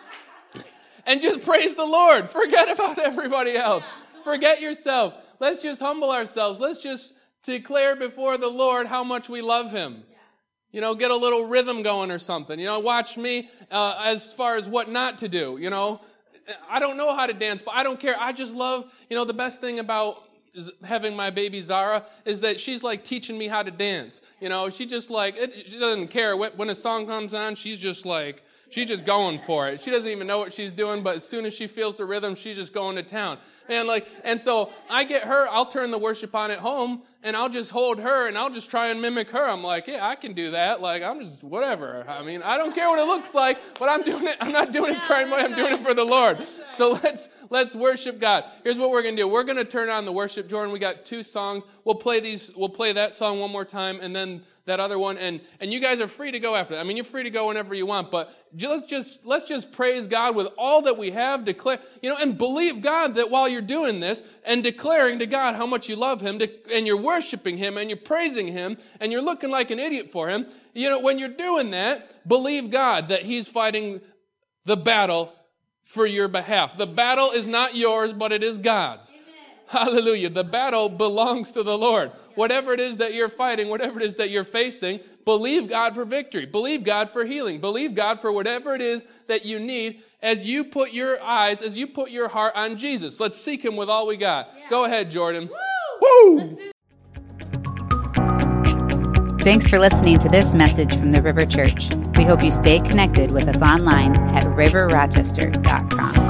and just praise the Lord. Forget about everybody else. Forget yourself. Let's just humble ourselves. Let's just declare before the Lord how much we love him. You know, get a little rhythm going or something. You know, watch me uh, as far as what not to do. You know, I don't know how to dance, but I don't care. I just love, you know, the best thing about having my baby Zara is that she's like teaching me how to dance. You know, she just like, it, she doesn't care. When, when a song comes on, she's just like, she's just going for it. She doesn't even know what she's doing, but as soon as she feels the rhythm, she's just going to town. And like, and so I get her, I'll turn the worship on at home, and I'll just hold her, and I'll just try and mimic her. I'm like, yeah, I can do that. Like, I'm just, whatever. I mean, I don't care what it looks like, but I'm doing it, I'm not doing it for anybody, I'm doing it for the Lord. So let's, let's worship God. Here's what we're going to do. We're going to turn on the worship. Jordan, we got two songs. We'll play these, we'll play that song one more time, and then that other one, and, and you guys are free to go after that. I mean, you're free to go whenever you want, but let's just, let's just praise God with all that we have, declare, you know, and believe God that while you're doing this and declaring to God how much you love him, to, and you're worshiping him, and you're praising him, and you're looking like an idiot for him, you know, when you're doing that, believe God that he's fighting the battle for your behalf. The battle is not yours, but it is God's. Hallelujah. The battle belongs to the Lord. Whatever it is that you're fighting, whatever it is that you're facing, believe God for victory. Believe God for healing. Believe God for whatever it is that you need as you put your eyes, as you put your heart on Jesus. Let's seek him with all we got. Yeah. Go ahead, Jordan. Woo! Woo! Thanks for listening to this message from the River Church. We hope you stay connected with us online at river rochester dot com.